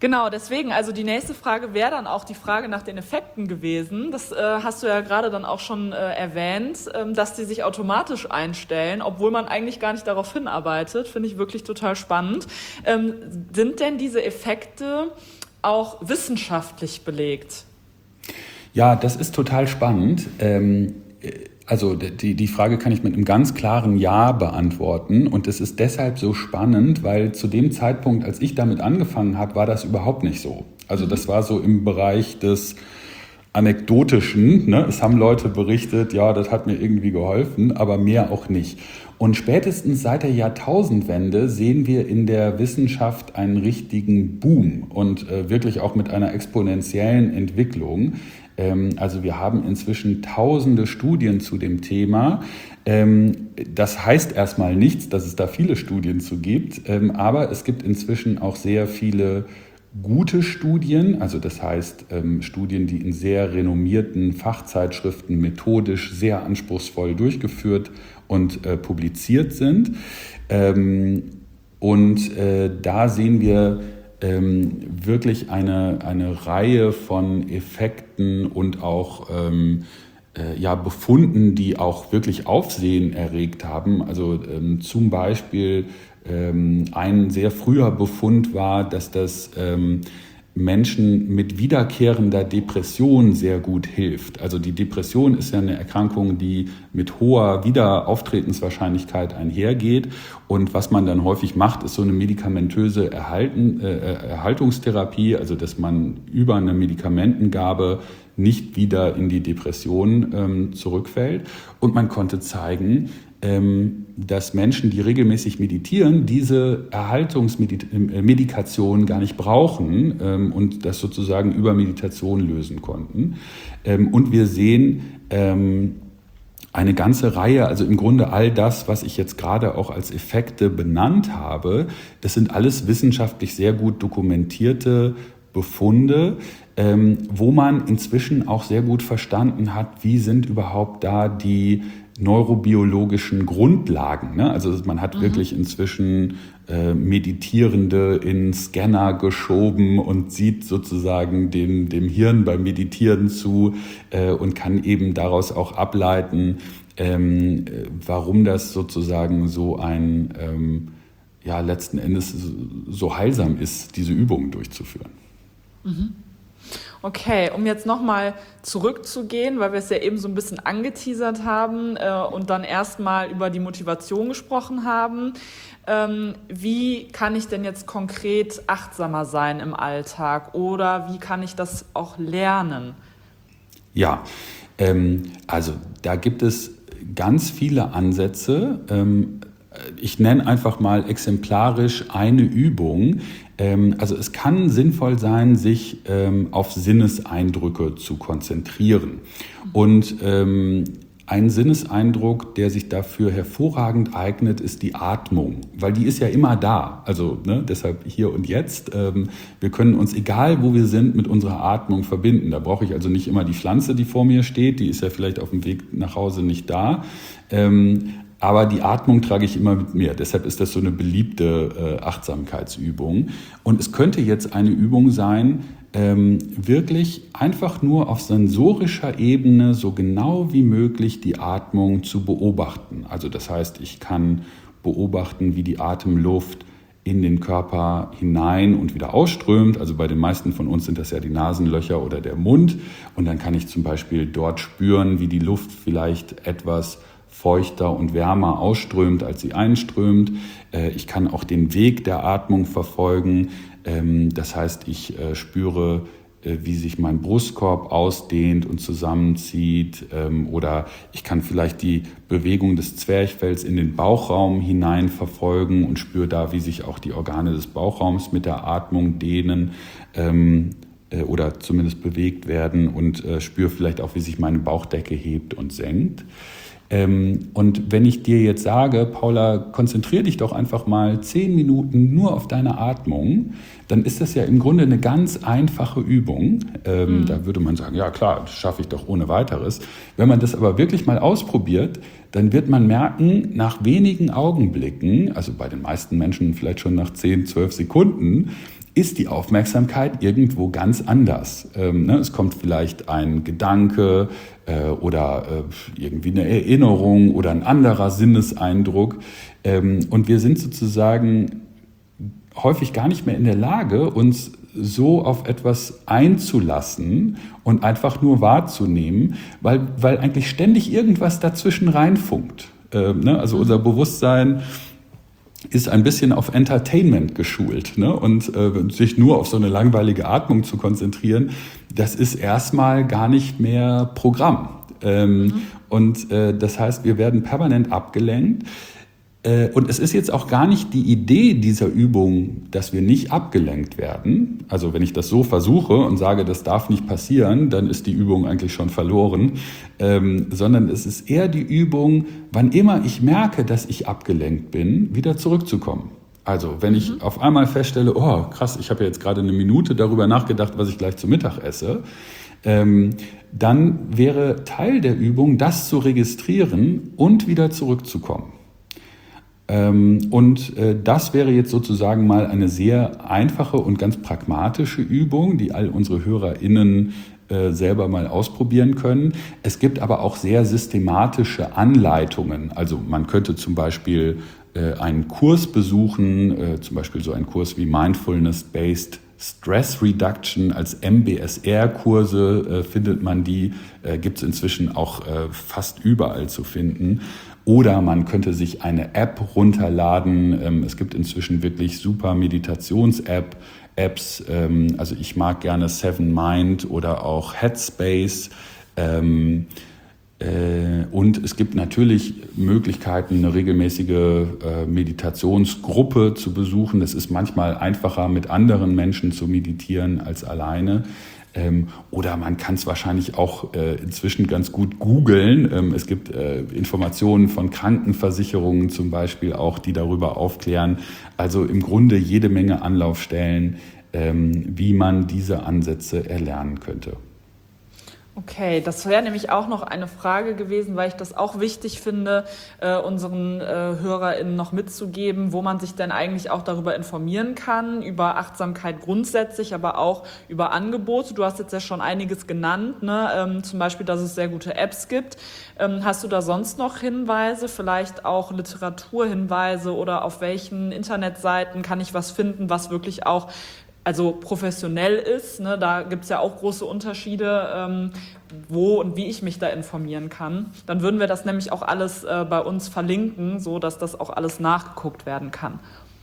Genau, deswegen, also die nächste Frage wäre dann auch die Frage nach den Effekten gewesen. Das äh, hast du ja gerade dann auch schon äh, erwähnt, ähm, dass die sich automatisch einstellen, obwohl man eigentlich gar nicht darauf hinarbeitet. Finde ich wirklich total spannend. Ähm, sind denn diese Effekte auch wissenschaftlich belegt? Ja, das ist total spannend. Ähm, Also die, die Frage kann ich mit einem ganz klaren Ja beantworten. Und das ist deshalb so spannend, weil zu dem Zeitpunkt, als ich damit angefangen habe, war das überhaupt nicht so. Also das war so im Bereich des Anekdotischen. Ne? Es haben Leute berichtet, ja, das hat mir irgendwie geholfen, aber mehr auch nicht. Und spätestens seit der Jahrtausendwende sehen wir in der Wissenschaft einen richtigen Boom und äh, wirklich auch mit einer exponentiellen Entwicklung. Also wir haben inzwischen tausende Studien zu dem Thema. Das heißt erstmal nichts, dass es da viele Studien zu gibt, aber es gibt inzwischen auch sehr viele gute Studien, also das heißt Studien, die in sehr renommierten Fachzeitschriften methodisch sehr anspruchsvoll durchgeführt und publiziert sind. Und da sehen wir Ähm, wirklich eine, eine Reihe von Effekten und auch ähm, äh, ja, Befunden, die auch wirklich Aufsehen erregt haben. Also ähm, zum Beispiel ähm, ein sehr früher Befund war, dass das ähm, Menschen mit wiederkehrender Depression sehr gut hilft. Also die Depression ist ja eine Erkrankung, die mit hoher Wiederauftretenswahrscheinlichkeit einhergeht. Und was man dann häufig macht, ist so eine medikamentöse Erhalten, äh, Erhaltungstherapie, also dass man über eine Medikamentengabe nicht wieder in die Depression ähm, zurückfällt. Und man konnte zeigen, ähm, dass Menschen, die regelmäßig meditieren, diese Erhaltungsmedikation gar nicht brauchen ähm, und das sozusagen über Meditation lösen konnten. Ähm, und wir sehen ähm, eine ganze Reihe, also im Grunde all das, was ich jetzt gerade auch als Effekte benannt habe, das sind alles wissenschaftlich sehr gut dokumentierte Befunde, ähm, wo man inzwischen auch sehr gut verstanden hat, wie sind überhaupt da die neurobiologischen Grundlagen. Ne? Also man hat mhm. wirklich inzwischen äh, Meditierende in Scanner geschoben und sieht sozusagen dem, dem Hirn beim Meditieren zu äh, und kann eben daraus auch ableiten, ähm, warum das sozusagen so ein, ähm, ja, letzten Endes so heilsam ist, diese Übungen durchzuführen. Mhm. Okay, um jetzt nochmal zurückzugehen, weil wir es ja eben so ein bisschen angeteasert haben äh, und dann erstmal über die Motivation gesprochen haben. Ähm, wie kann ich denn jetzt konkret achtsamer sein im Alltag oder wie kann ich das auch lernen? Ja, ähm, also da gibt es ganz viele Ansätze. Ähm, ich nenne einfach mal exemplarisch eine Übung. Also es kann sinnvoll sein, sich ähm, auf Sinneseindrücke zu konzentrieren. Und ähm, ein Sinneseindruck, der sich dafür hervorragend eignet, ist die Atmung, weil die ist ja immer da. Also ne, deshalb hier und jetzt. Ähm, wir können uns, egal wo wir sind, mit unserer Atmung verbinden. Da brauche ich also nicht immer die Pflanze, die vor mir steht. Die ist ja vielleicht auf dem Weg nach Hause nicht da. Ähm, Aber die Atmung trage ich immer mit mir. Deshalb ist das so eine beliebte äh, Achtsamkeitsübung. Und es könnte jetzt eine Übung sein, ähm, wirklich einfach nur auf sensorischer Ebene so genau wie möglich die Atmung zu beobachten. Also das heißt, ich kann beobachten, wie die Atemluft in den Körper hinein und wieder ausströmt. Also bei den meisten von uns sind das ja die Nasenlöcher oder der Mund. Und dann kann ich zum Beispiel dort spüren, wie die Luft vielleicht etwas feuchter und wärmer ausströmt, als sie einströmt. Ich kann auch den Weg der Atmung verfolgen. Das heißt, ich spüre, wie sich mein Brustkorb ausdehnt und zusammenzieht. Oder ich kann vielleicht die Bewegung des Zwerchfells in den Bauchraum hinein verfolgen und spüre da, wie sich auch die Organe des Bauchraums mit der Atmung dehnen oder zumindest bewegt werden und spüre vielleicht auch, wie sich meine Bauchdecke hebt und senkt. Und wenn ich dir jetzt sage, Paula, konzentriere dich doch einfach mal zehn Minuten nur auf deine Atmung, dann ist das ja im Grunde eine ganz einfache Übung. Mhm. Da würde man sagen, ja klar, das schaffe ich doch ohne weiteres. Wenn man das aber wirklich mal ausprobiert, dann wird man merken, nach wenigen Augenblicken, also bei den meisten Menschen vielleicht schon nach zehn, zwölf Sekunden, ist die Aufmerksamkeit irgendwo ganz anders. Ähm, ne? Es kommt vielleicht ein Gedanke äh, oder äh, irgendwie eine Erinnerung oder ein anderer Sinneseindruck. Ähm, und wir sind sozusagen häufig gar nicht mehr in der Lage, uns so auf etwas einzulassen und einfach nur wahrzunehmen, weil, weil eigentlich ständig irgendwas dazwischen reinfunkt. Ähm, ne? Also unser Bewusstsein ist ein bisschen auf Entertainment geschult, ne? Und äh, sich nur auf so eine langweilige Atmung zu konzentrieren, das ist erstmal gar nicht mehr Programm. Ähm, mhm. Und äh, das heißt, wir werden permanent abgelenkt. Äh, und es ist jetzt auch gar nicht die Idee dieser Übung, dass wir nicht abgelenkt werden. Also wenn ich das so versuche und sage, das darf nicht passieren, dann ist die Übung eigentlich schon verloren. Ähm, sondern es ist eher die Übung, wann immer ich merke, dass ich abgelenkt bin, wieder zurückzukommen. Also wenn ich mhm. auf einmal feststelle, oh krass, ich habe ja jetzt gerade eine Minute darüber nachgedacht, was ich gleich zu Mittag esse, ähm, dann wäre Teil der Übung, das zu registrieren und wieder zurückzukommen. Und das wäre jetzt sozusagen mal eine sehr einfache und ganz pragmatische Übung, die all unsere HörerInnen selber mal ausprobieren können. Es gibt aber auch sehr systematische Anleitungen. Also man könnte zum Beispiel einen Kurs besuchen, zum Beispiel so einen Kurs wie Mindfulness-Based Stress Reduction als M B S R-Kurse findet man die, gibt es inzwischen auch fast überall zu finden. Oder man könnte sich eine App runterladen. Es gibt inzwischen wirklich super Meditations-App, Apps. Also ich mag gerne Seven Mind oder auch Headspace. Und es gibt natürlich Möglichkeiten, eine regelmäßige Meditationsgruppe zu besuchen. Das ist manchmal einfacher, mit anderen Menschen zu meditieren als alleine. Ähm, oder man kann es wahrscheinlich auch äh, inzwischen ganz gut googeln. Ähm, es gibt äh, Informationen von Krankenversicherungen zum Beispiel auch, die darüber aufklären. Also im Grunde jede Menge Anlaufstellen, ähm, wie man diese Ansätze erlernen könnte. Okay, das wäre nämlich auch noch eine Frage gewesen, weil ich das auch wichtig finde, äh, unseren äh, HörerInnen noch mitzugeben, wo man sich denn eigentlich auch darüber informieren kann, über Achtsamkeit grundsätzlich, aber auch über Angebote. Du hast jetzt ja schon einiges genannt, ne? Ähm, zum Beispiel, dass es sehr gute Apps gibt. Ähm, hast du da sonst noch Hinweise, vielleicht auch Literaturhinweise oder auf welchen Internetseiten kann ich was finden, was wirklich auch also professionell ist, ne? Da gibt es ja auch große Unterschiede, ähm, wo und wie ich mich da informieren kann. Dann würden wir das nämlich auch alles äh, bei uns verlinken, so dass das auch alles nachgeguckt werden kann.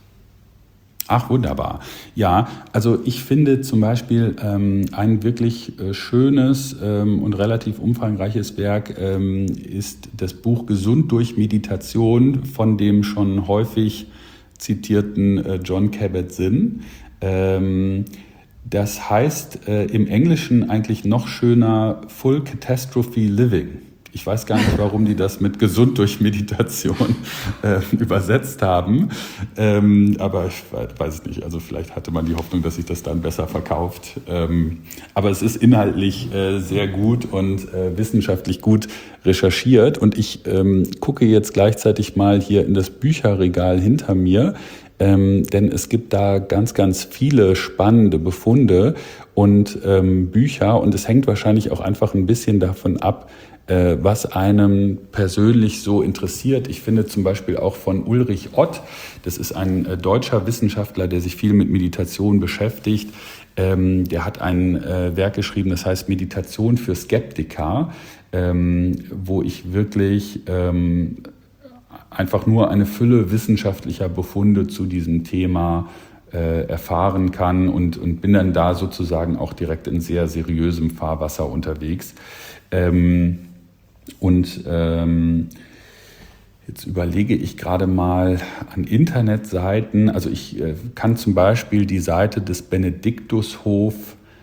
Ach, wunderbar. Ja, also ich finde zum Beispiel ähm, ein wirklich äh, schönes ähm, und relativ umfangreiches Werk ähm, ist das Buch Gesund durch Meditation von dem schon häufig zitierten äh, Jon Kabat-Zinn. Ähm, das heißt äh, im Englischen eigentlich noch schöner Full Catastrophe Living. Ich weiß gar nicht, warum die das mit gesund durch Meditation äh, übersetzt haben, ähm, aber ich weiß es nicht. Also vielleicht hatte man die Hoffnung, dass sich das dann besser verkauft. Ähm, aber es ist inhaltlich äh, sehr gut und äh, wissenschaftlich gut recherchiert. Und ich ähm, gucke jetzt gleichzeitig mal hier in das Bücherregal hinter mir. Ähm, denn es gibt da ganz, ganz viele spannende Befunde und ähm, Bücher und es hängt wahrscheinlich auch einfach ein bisschen davon ab, äh, was einem persönlich so interessiert. Ich finde zum Beispiel auch von Ulrich Ott, das ist ein äh, deutscher Wissenschaftler, der sich viel mit Meditation beschäftigt. Ähm, der hat ein äh, Werk geschrieben, das heißt Meditation für Skeptiker, ähm, wo ich wirklich ähm, einfach nur eine Fülle wissenschaftlicher Befunde zu diesem Thema äh, erfahren kann und, und bin dann da sozusagen auch direkt in sehr seriösem Fahrwasser unterwegs. Ähm, und ähm, jetzt überlege ich gerade mal an Internetseiten. Also ich äh, kann zum Beispiel die Seite des Benediktushof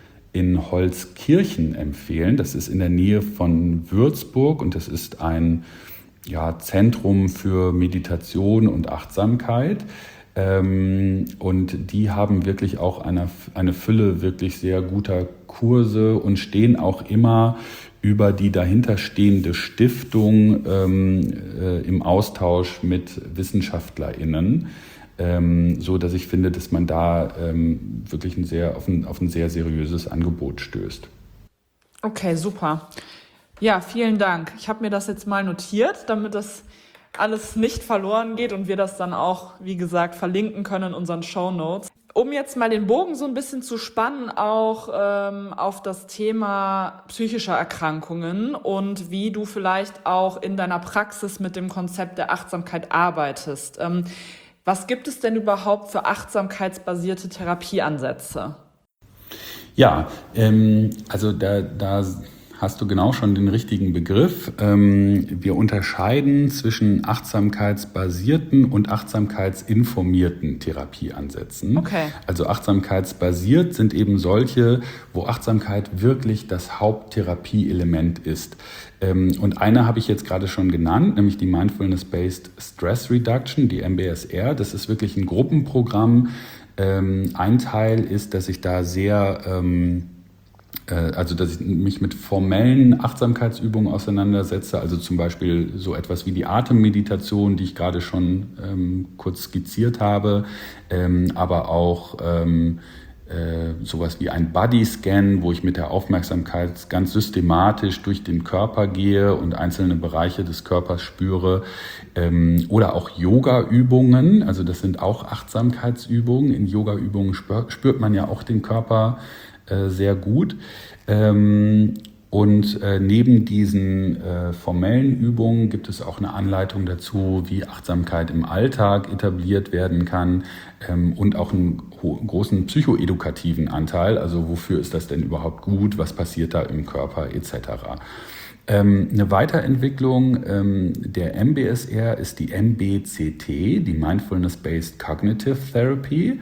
in Holzkirchen empfehlen. Das ist in der Nähe von Würzburg und das ist ein ja, Zentrum für Meditation und Achtsamkeit. Ähm, und die haben wirklich auch eine, eine Fülle wirklich sehr guter Kurse und stehen auch immer über die dahinterstehende Stiftung ähm, äh, im Austausch mit WissenschaftlerInnen. ähm, so dass ich finde, dass man da ähm, wirklich ein sehr, auf, ein, auf ein sehr seriöses Angebot stößt. Okay, super. Ja, vielen Dank. Ich habe mir das jetzt mal notiert, damit das alles nicht verloren geht und wir das dann auch, wie gesagt, verlinken können in unseren Shownotes. Um jetzt mal den Bogen so ein bisschen zu spannen, auch ähm, auf das Thema psychischer Erkrankungen und wie du vielleicht auch in deiner Praxis mit dem Konzept der Achtsamkeit arbeitest. Ähm, was gibt es denn überhaupt für achtsamkeitsbasierte Therapieansätze? Ja, ähm, also da, da hast du genau schon den richtigen Begriff. Ähm, wir unterscheiden zwischen achtsamkeitsbasierten und achtsamkeitsinformierten Therapieansätzen. Okay. Also achtsamkeitsbasiert sind eben solche, wo Achtsamkeit wirklich das Haupttherapieelement ist. Ähm, und eine habe ich jetzt gerade schon genannt, nämlich die Mindfulness-Based Stress Reduction, die M B S R. Das ist wirklich ein Gruppenprogramm. Ähm, ein Teil ist, dass ich da sehr... Ähm, Also, dass ich mich mit formellen Achtsamkeitsübungen auseinandersetze, also zum Beispiel so etwas wie die Atemmeditation, die ich gerade schon ähm, kurz skizziert habe, ähm, aber auch ähm, äh, sowas wie ein Bodyscan, wo ich mit der Aufmerksamkeit ganz systematisch durch den Körper gehe und einzelne Bereiche des Körpers spüre, ähm, oder auch Yoga-Übungen, also das sind auch Achtsamkeitsübungen. In Yoga-Übungen spür, spürt man ja auch den Körper sehr gut. Und neben diesen formellen Übungen gibt es auch eine Anleitung dazu, wie Achtsamkeit im Alltag etabliert werden kann, und auch einen großen psychoedukativen Anteil. Also wofür ist das denn überhaupt gut? Was passiert da im Körper et cetera. Eine Weiterentwicklung der M B S R ist die M B C T, die Mindfulness-Based Cognitive Therapy.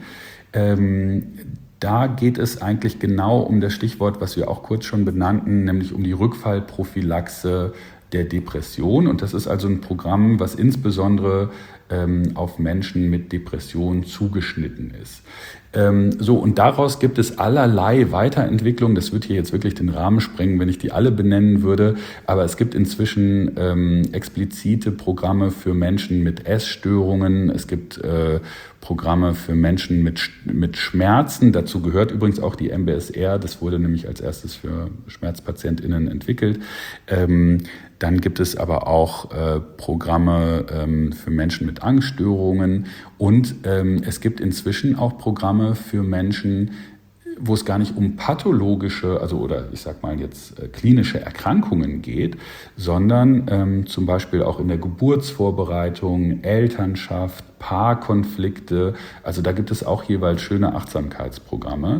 Da geht es eigentlich genau um das Stichwort, was wir auch kurz schon benannten, nämlich um die Rückfallprophylaxe der Depression. Und das ist also ein Programm, was insbesondere ähm, auf Menschen mit Depression zugeschnitten ist. Ähm, so, und daraus gibt es allerlei Weiterentwicklungen. Das wird hier jetzt wirklich den Rahmen sprengen, wenn ich die alle benennen würde. Aber es gibt inzwischen ähm, explizite Programme für Menschen mit Essstörungen. Es gibt äh, Programme für Menschen mit, mit Schmerzen. Dazu gehört übrigens auch die M B S R. Das wurde nämlich als erstes für SchmerzpatientInnen entwickelt. Ähm, Dann gibt es aber auch äh, Programme ähm, für Menschen mit Angststörungen und ähm, es gibt inzwischen auch Programme für Menschen, wo es gar nicht um pathologische, also oder ich sag mal jetzt äh, klinische Erkrankungen geht, sondern ähm, zum Beispiel auch in der Geburtsvorbereitung, Elternschaft, Paarkonflikte. Also da gibt es auch jeweils schöne Achtsamkeitsprogramme,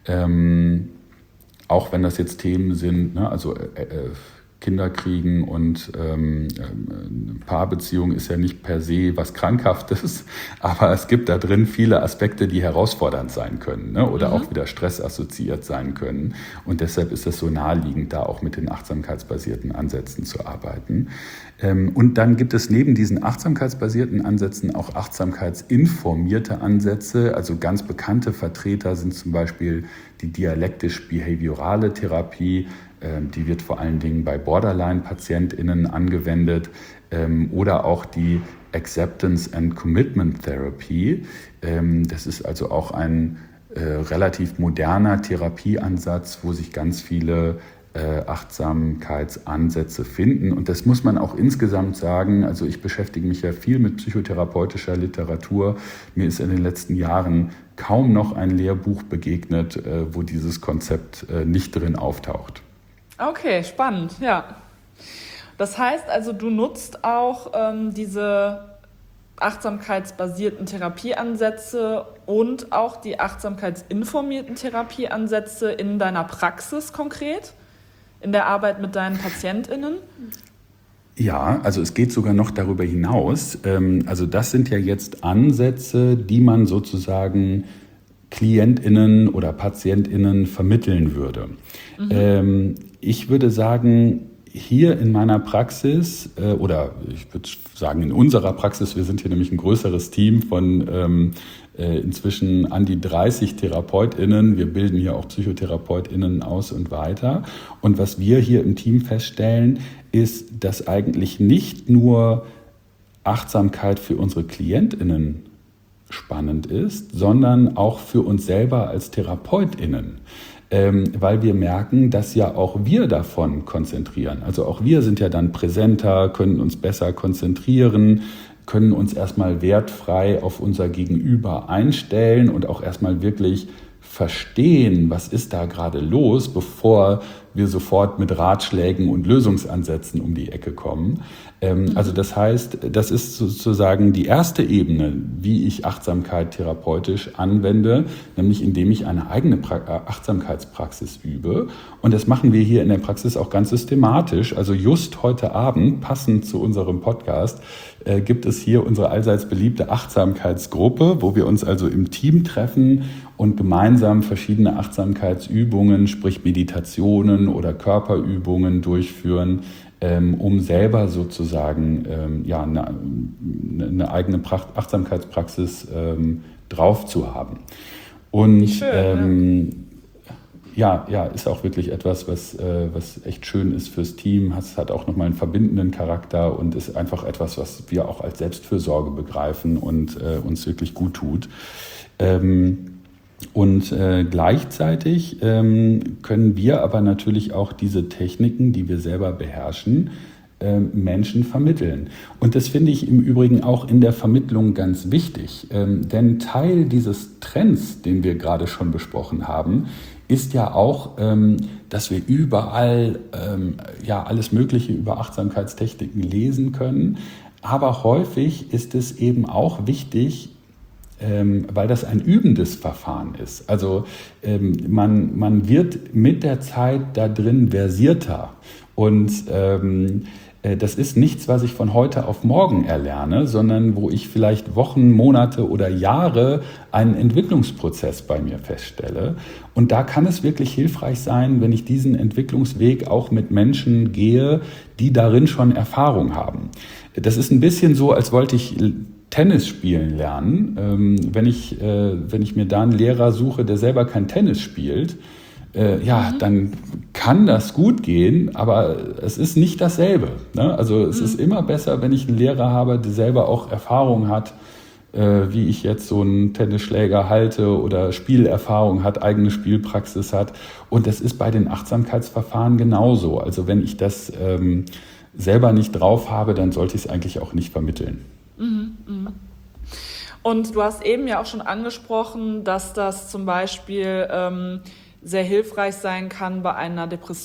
ähm, auch wenn das jetzt Themen sind, ne, also äh, äh, Kinder kriegen und ähm, Paarbeziehung ist ja nicht per se was Krankhaftes, aber es gibt da drin viele Aspekte, die herausfordernd sein können, ne? Oder mhm. auch wieder stressassoziiert sein können. Und deshalb ist es so naheliegend, da auch mit den achtsamkeitsbasierten Ansätzen zu arbeiten. Ähm, und dann gibt es neben diesen achtsamkeitsbasierten Ansätzen auch achtsamkeitsinformierte Ansätze. Also ganz bekannte Vertreter sind zum Beispiel die dialektisch-behaviorale Therapie. Die wird vor allen Dingen bei Borderline-PatientInnen angewendet, ähm, oder auch die Acceptance and Commitment Therapy. Ähm, das ist also auch ein äh, relativ moderner Therapieansatz, wo sich ganz viele äh, Achtsamkeitsansätze finden. Und das muss man auch insgesamt sagen. Also ich beschäftige mich ja viel mit psychotherapeutischer Literatur. Mir ist in den letzten Jahren kaum noch ein Lehrbuch begegnet, äh, wo dieses Konzept äh, nicht drin auftaucht. Okay, spannend, ja. Das heißt also, du nutzt auch ähm, diese achtsamkeitsbasierten Therapieansätze und auch die achtsamkeitsinformierten Therapieansätze in deiner Praxis konkret, in der Arbeit mit deinen PatientInnen? Ja, also es geht sogar noch darüber hinaus. Ähm, also das sind ja jetzt Ansätze, die man sozusagen KlientInnen oder PatientInnen vermitteln würde. Mhm. Ähm, ich würde sagen, hier in meiner Praxis äh, oder ich würde sagen in unserer Praxis, wir sind hier nämlich ein größeres Team von ähm, äh, inzwischen an die dreißig TherapeutInnen. Wir bilden hier auch PsychotherapeutInnen aus und weiter. Und was wir hier im Team feststellen, ist, dass eigentlich nicht nur Achtsamkeit für unsere KlientInnen spannend ist, sondern auch für uns selber als TherapeutInnen. Ähm, weil wir merken, dass ja auch wir davon konzentrieren. Also auch wir sind ja dann präsenter, können uns besser konzentrieren, können uns erstmal wertfrei auf unser Gegenüber einstellen und auch erstmal wirklich verstehen, was ist da gerade los, bevor wir sofort mit Ratschlägen und Lösungsansätzen um die Ecke kommen. Ähm, also das heißt, das ist sozusagen die erste Ebene, wie ich Achtsamkeit therapeutisch anwende, nämlich indem ich eine eigene pra- Achtsamkeitspraxis übe. Und das machen wir hier in der Praxis auch ganz systematisch. Also just heute Abend, passend zu unserem Podcast, äh, gibt es hier unsere allseits beliebte Achtsamkeitsgruppe, wo wir uns also im Team treffen und gemeinsam verschiedene Achtsamkeitsübungen, sprich Meditationen oder Körperübungen durchführen, ähm, um selber sozusagen ähm, ja, eine, eine eigene Pracht- Achtsamkeitspraxis ähm, drauf zu haben. Und Schön, ähm, ja. ja, ja, ist auch wirklich etwas, was, äh, was echt schön ist fürs Team. Es hat auch nochmal einen verbindenden Charakter und ist einfach etwas, was wir auch als Selbstfürsorge begreifen und äh, uns wirklich gut tut. Ähm, Und äh, gleichzeitig ähm, können wir aber natürlich auch diese Techniken, die wir selber beherrschen, äh, Menschen vermitteln. Und das finde ich im Übrigen auch in der Vermittlung ganz wichtig. Ähm, denn Teil dieses Trends, den wir gerade schon besprochen haben, ist ja auch, ähm, dass wir überall ähm, ja, alles Mögliche über Achtsamkeitstechniken lesen können. Aber häufig ist es eben auch wichtig, Ähm, weil das ein übendes Verfahren ist. Also ähm, man, man wird mit der Zeit da drin versierter. Und ähm, äh, das ist nichts, was ich von heute auf morgen erlerne, sondern wo ich vielleicht Wochen, Monate oder Jahre einen Entwicklungsprozess bei mir feststelle. Und da kann es wirklich hilfreich sein, wenn ich diesen Entwicklungsweg auch mit Menschen gehe, die darin schon Erfahrung haben. Das ist ein bisschen so, als wollte ich Tennis spielen lernen. Ähm, wenn ich, äh, wenn ich mir da einen Lehrer suche, der selber kein Tennis spielt, äh, ja, mhm. dann kann das gut gehen, aber es ist nicht dasselbe. Ne? Also es mhm. ist immer besser, wenn ich einen Lehrer habe, der selber auch Erfahrung hat, äh, wie ich jetzt so einen Tennisschläger halte oder Spielerfahrung hat, eigene Spielpraxis hat. Und das ist bei den Achtsamkeitsverfahren genauso. Also wenn ich das ähm, selber nicht drauf habe, dann sollte ich es eigentlich auch nicht vermitteln. Und du hast eben ja auch schon angesprochen, dass das zum Beispiel ähm, sehr hilfreich sein kann bei einer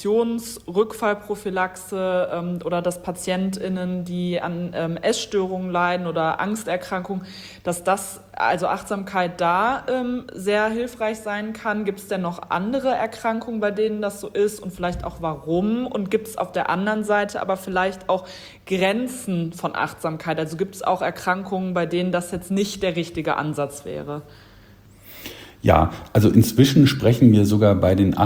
Depressions-Rückfallprophylaxe ähm, oder dass PatientInnen, die an ähm, Essstörungen leiden oder Angsterkrankungen, dass das, also Achtsamkeit da ähm, sehr hilfreich sein kann. Gibt es denn noch andere Erkrankungen, bei denen das so ist und vielleicht auch warum? Und gibt es auf der anderen Seite aber vielleicht auch Grenzen von Achtsamkeit? Also gibt es auch Erkrankungen, bei denen das jetzt nicht der richtige Ansatz wäre? Ja, also inzwischen sprechen wir sogar bei den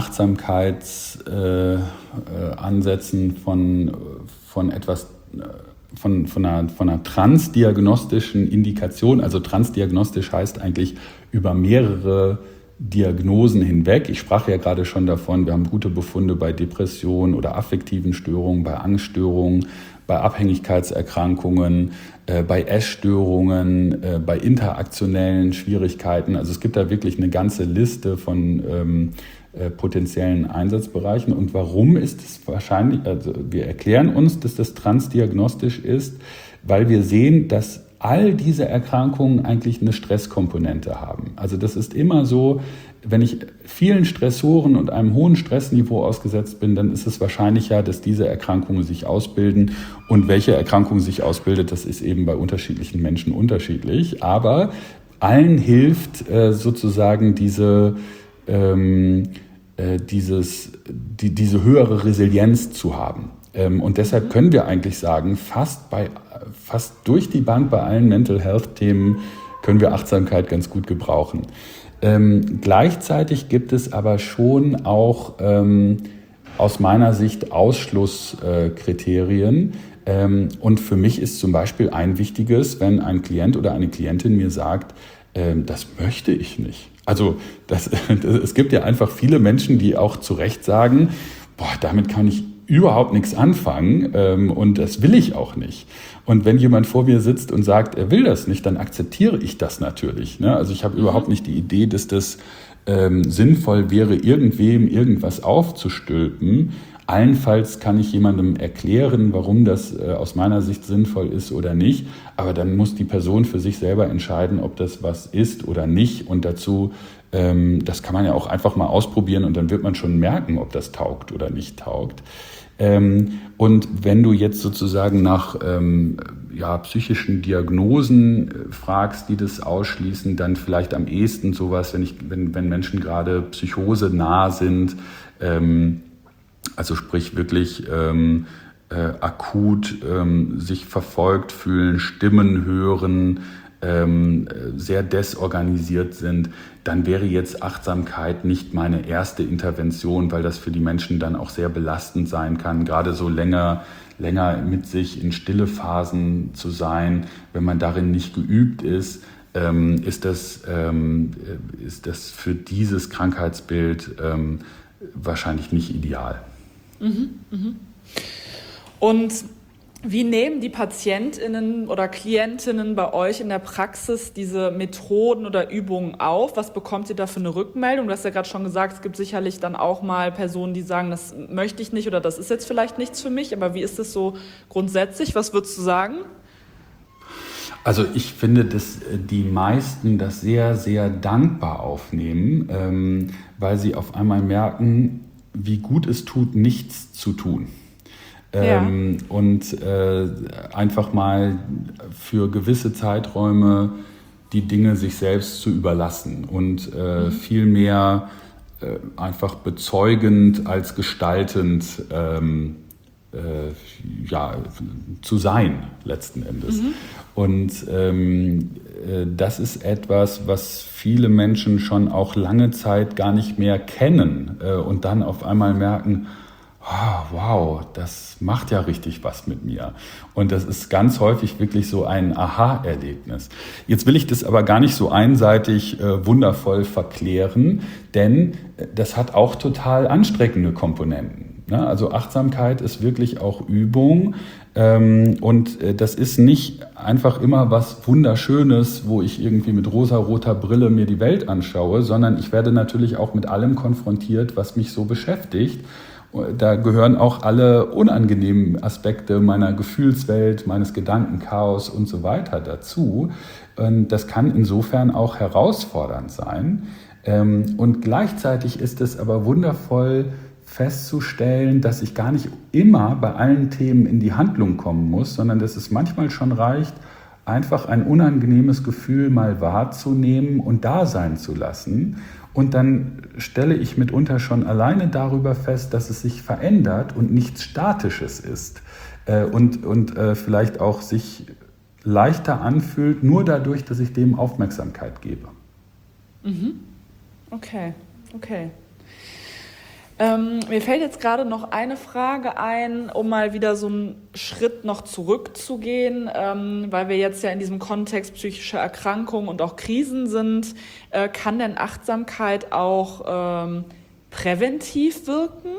Achtsamkeitsansätzen äh, von, von etwas, von, von, einer, von einer transdiagnostischen Indikation. Also transdiagnostisch heißt eigentlich über mehrere Diagnosen hinweg. Ich sprach ja gerade schon davon, wir haben gute Befunde bei Depressionen oder affektiven Störungen, bei Angststörungen, bei Abhängigkeitserkrankungen, äh, bei Essstörungen, äh, bei interaktionellen Schwierigkeiten. Also es gibt da wirklich eine ganze Liste von ähm, äh, potenziellen Einsatzbereichen. Und warum ist es wahrscheinlich, also wir erklären uns, dass das transdiagnostisch ist, weil wir sehen, dass all diese Erkrankungen eigentlich eine Stresskomponente haben. Also das ist immer so, wenn ich vielen Stressoren und einem hohen Stressniveau ausgesetzt bin, dann ist es wahrscheinlicher, dass diese Erkrankungen sich ausbilden. Und welche Erkrankung sich ausbildet, das ist eben bei unterschiedlichen Menschen unterschiedlich. Aber allen hilft äh, sozusagen diese, ähm, äh, dieses, die, diese höhere Resilienz zu haben. Ähm, und deshalb können wir eigentlich sagen, fast bei fast durch die Bank bei allen Mental Health Themen können wir Achtsamkeit ganz gut gebrauchen. Ähm, gleichzeitig gibt es aber schon auch ähm, aus meiner Sicht Ausschlusskriterien. Ähm, und für mich ist zum Beispiel ein wichtiges, wenn ein Klient oder eine Klientin mir sagt, ähm, das möchte ich nicht. Also das, das, es gibt ja einfach viele Menschen, die auch zu Recht sagen, boah, damit kann ich überhaupt nichts anfangen ähm, und das will ich auch nicht. Und wenn jemand vor mir sitzt und sagt, er will das nicht, dann akzeptiere ich das natürlich. Ne? Also ich habe mhm. überhaupt nicht die Idee, dass das ähm, sinnvoll wäre, irgendwem irgendwas aufzustülpen. Allenfalls kann ich jemandem erklären, warum das äh, aus meiner Sicht sinnvoll ist oder nicht. Aber dann muss die Person für sich selber entscheiden, ob das was ist oder nicht. Und dazu, ähm, das kann man ja auch einfach mal ausprobieren und dann wird man schon merken, ob das taugt oder nicht taugt. Ähm, und wenn du jetzt sozusagen nach ähm, ja, psychischen Diagnosen äh, fragst, die das ausschließen, dann vielleicht am ehesten sowas, wenn, ich, wenn, wenn Menschen gerade psychosenah sind, ähm, also sprich wirklich ähm, äh, akut ähm, sich verfolgt fühlen, Stimmen hören, ähm, sehr desorganisiert sind, dann wäre jetzt Achtsamkeit nicht meine erste Intervention, weil das für die Menschen dann auch sehr belastend sein kann, gerade so länger, länger mit sich in stille Phasen zu sein, wenn man darin nicht geübt ist. Ähm, ist das, ähm, ist das für dieses Krankheitsbild ähm, wahrscheinlich nicht ideal. Mhm, mhm. Und wie nehmen die PatientInnen oder KlientInnen bei euch in der Praxis diese Methoden oder Übungen auf? Was bekommt ihr da für eine Rückmeldung? Du hast ja gerade schon gesagt, es gibt sicherlich dann auch mal Personen, die sagen, das möchte ich nicht oder das ist jetzt vielleicht nichts für mich. Aber wie ist das so grundsätzlich? Was würdest du sagen? Also ich finde, dass die meisten das sehr, sehr dankbar aufnehmen, ähm, weil sie auf einmal merken, wie gut es tut, nichts zu tun. Ähm, ja. Und äh, einfach mal für gewisse Zeiträume die Dinge sich selbst zu überlassen und äh, mhm. viel mehr äh, einfach bezeugend als gestaltend ähm, äh, ja, zu sein letzten Endes. Mhm. Und ähm, äh, das ist etwas, was viele Menschen schon auch lange Zeit gar nicht mehr kennen äh, und dann auf einmal merken, oh, wow, das macht ja richtig was mit mir. Und das ist ganz häufig wirklich so ein Aha-Erlebnis. Jetzt will ich das aber gar nicht so einseitig äh, wundervoll verklären, denn das hat auch total anstrengende Komponenten. Ne? Also Achtsamkeit ist wirklich auch Übung. Ähm, und äh, das ist nicht einfach immer was Wunderschönes, wo ich irgendwie mit rosa-roter Brille mir die Welt anschaue, sondern ich werde natürlich auch mit allem konfrontiert, was mich so beschäftigt. Da gehören auch alle unangenehmen Aspekte meiner Gefühlswelt, meines Gedankenchaos und so weiter dazu. Und das kann insofern auch herausfordernd sein. Und gleichzeitig ist es aber wundervoll festzustellen, dass ich gar nicht immer bei allen Themen in die Handlung kommen muss, sondern dass es manchmal schon reicht, einfach ein unangenehmes Gefühl mal wahrzunehmen und da sein zu lassen. Und dann stelle ich mitunter schon alleine darüber fest, dass es sich verändert und nichts Statisches ist äh, und, und äh, vielleicht auch sich leichter anfühlt, nur dadurch, dass ich dem Aufmerksamkeit gebe. Mhm. Okay, okay. Ähm, mir fällt jetzt gerade noch eine Frage ein, um mal wieder so einen Schritt noch zurückzugehen, ähm, weil wir jetzt ja in diesem Kontext psychische Erkrankungen und auch Krisen sind. Äh, kann denn Achtsamkeit auch ähm, präventiv wirken?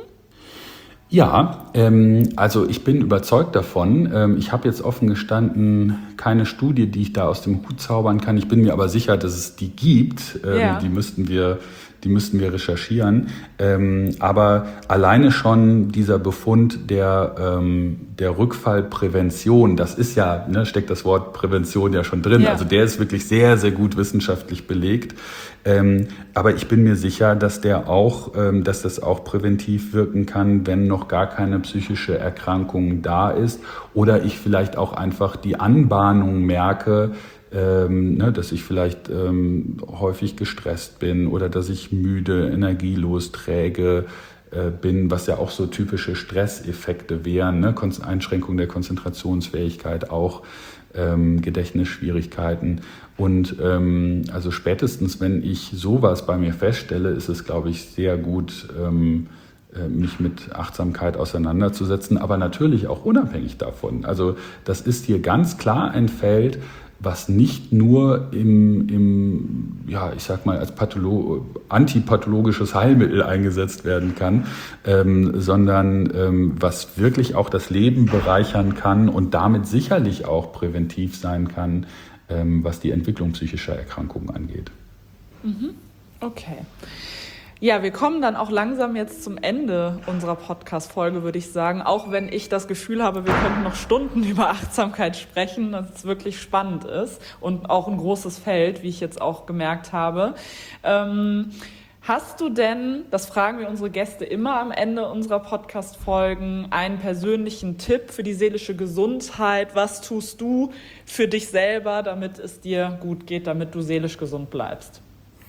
Ja, ähm, also ich bin überzeugt davon. Ähm, ich habe jetzt offen gestanden keine Studie, die ich da aus dem Hut zaubern kann. Ich bin mir aber sicher, dass es die gibt. Ähm, ja. Die müssten wir Die müssten wir recherchieren. Ähm, aber alleine schon dieser Befund der, ähm, der Rückfallprävention, das ist ja, ne, steckt das Wort Prävention ja schon drin. Ja. Also der ist wirklich sehr, sehr gut wissenschaftlich belegt. Ähm, aber ich bin mir sicher, dass der auch, ähm, dass das auch präventiv wirken kann, wenn noch gar keine psychische Erkrankung da ist oder ich vielleicht auch einfach die Anbahnung merke, Ähm, ne, dass ich vielleicht ähm, häufig gestresst bin oder dass ich müde, energielos, träge äh, bin, was ja auch so typische Stresseffekte wären, ne? Kon- Einschränkung der Konzentrationsfähigkeit, auch ähm, Gedächtnisschwierigkeiten. Und ähm, also spätestens, wenn ich sowas bei mir feststelle, ist es, glaube ich, sehr gut, ähm, mich mit Achtsamkeit auseinanderzusetzen, aber natürlich auch unabhängig davon. Also das ist hier ganz klar ein Feld, was nicht nur im, im ja, ich sag mal, als Patholo- antipathologisches Heilmittel eingesetzt werden kann, ähm, sondern ähm, was wirklich auch das Leben bereichern kann und damit sicherlich auch präventiv sein kann, ähm, was die Entwicklung psychischer Erkrankungen angeht. Mhm. Okay. Ja, wir kommen dann auch langsam jetzt zum Ende unserer Podcast-Folge, würde ich sagen. Auch wenn ich das Gefühl habe, wir könnten noch Stunden über Achtsamkeit sprechen, dass es wirklich spannend ist und auch ein großes Feld, wie ich jetzt auch gemerkt habe. Ähm, hast du denn, das fragen wir unsere Gäste immer am Ende unserer Podcast-Folgen, einen persönlichen Tipp für die seelische Gesundheit? Was tust du für dich selber, damit es dir gut geht, damit du seelisch gesund bleibst?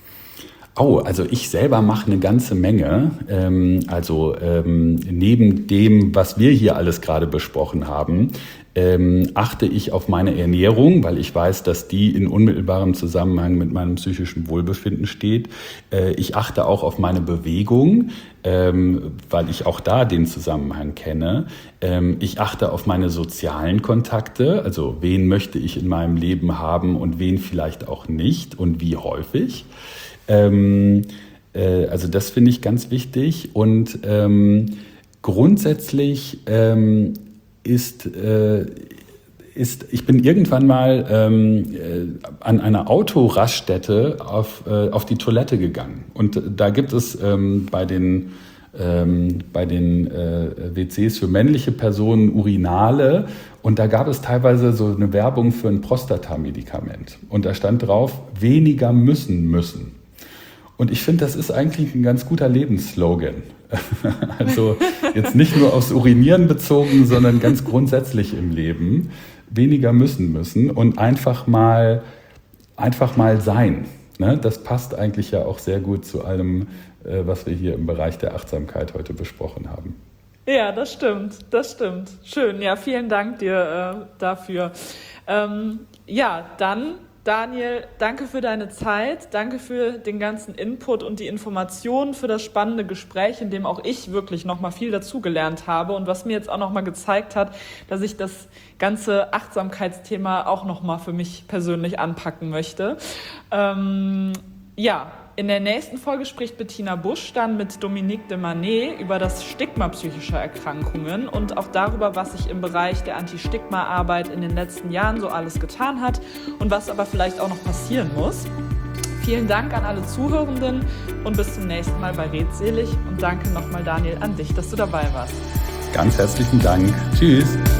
Oh, also ich selber mache eine ganze Menge. Ähm, also ähm, neben dem, was wir hier alles gerade besprochen haben, ähm, achte ich auf meine Ernährung, weil ich weiß, dass die in unmittelbarem Zusammenhang mit meinem psychischen Wohlbefinden steht. Äh, ich achte auch auf meine Bewegung, ähm, weil ich auch da den Zusammenhang kenne. Ähm, ich achte auf meine sozialen Kontakte, also wen möchte ich in meinem Leben haben und wen vielleicht auch nicht und wie häufig. Ähm, äh, also das finde ich ganz wichtig und ähm, grundsätzlich ähm, ist, äh, ist, ich bin irgendwann mal ähm, äh, an einer Autoraststätte auf, äh, auf die Toilette gegangen und da gibt es ähm, bei den ähm, bei den äh, W Cs für männliche Personen Urinale und da gab es teilweise so eine Werbung für ein Prostatamedikament und da stand drauf, weniger müssen müssen. Und ich finde, das ist eigentlich ein ganz guter Lebensslogan. Also jetzt nicht nur aufs Urinieren bezogen, sondern ganz grundsätzlich im Leben. Weniger müssen müssen und einfach mal, einfach mal sein. Ne? Das passt eigentlich ja auch sehr gut zu allem, was wir hier im Bereich der Achtsamkeit heute besprochen haben. Ja, das stimmt, das stimmt. Schön, ja, vielen Dank dir äh, dafür. Ähm, ja, dann... Daniel, danke für deine Zeit, danke für den ganzen Input und die Informationen, für das spannende Gespräch, in dem auch ich wirklich nochmal viel dazugelernt habe und was mir jetzt auch nochmal gezeigt hat, dass ich das ganze Achtsamkeitsthema auch nochmal für mich persönlich anpacken möchte. Ähm, ja, in der nächsten Folge spricht Bettina Busch dann mit Dominique de Manet über das Stigma psychischer Erkrankungen und auch darüber, was sich im Bereich der Anti-Stigma-Arbeit in den letzten Jahren so alles getan hat und was aber vielleicht auch noch passieren muss. Vielen Dank an alle Zuhörenden und bis zum nächsten Mal bei Redselig und danke nochmal Daniel an dich, dass du dabei warst. Ganz herzlichen Dank. Tschüss.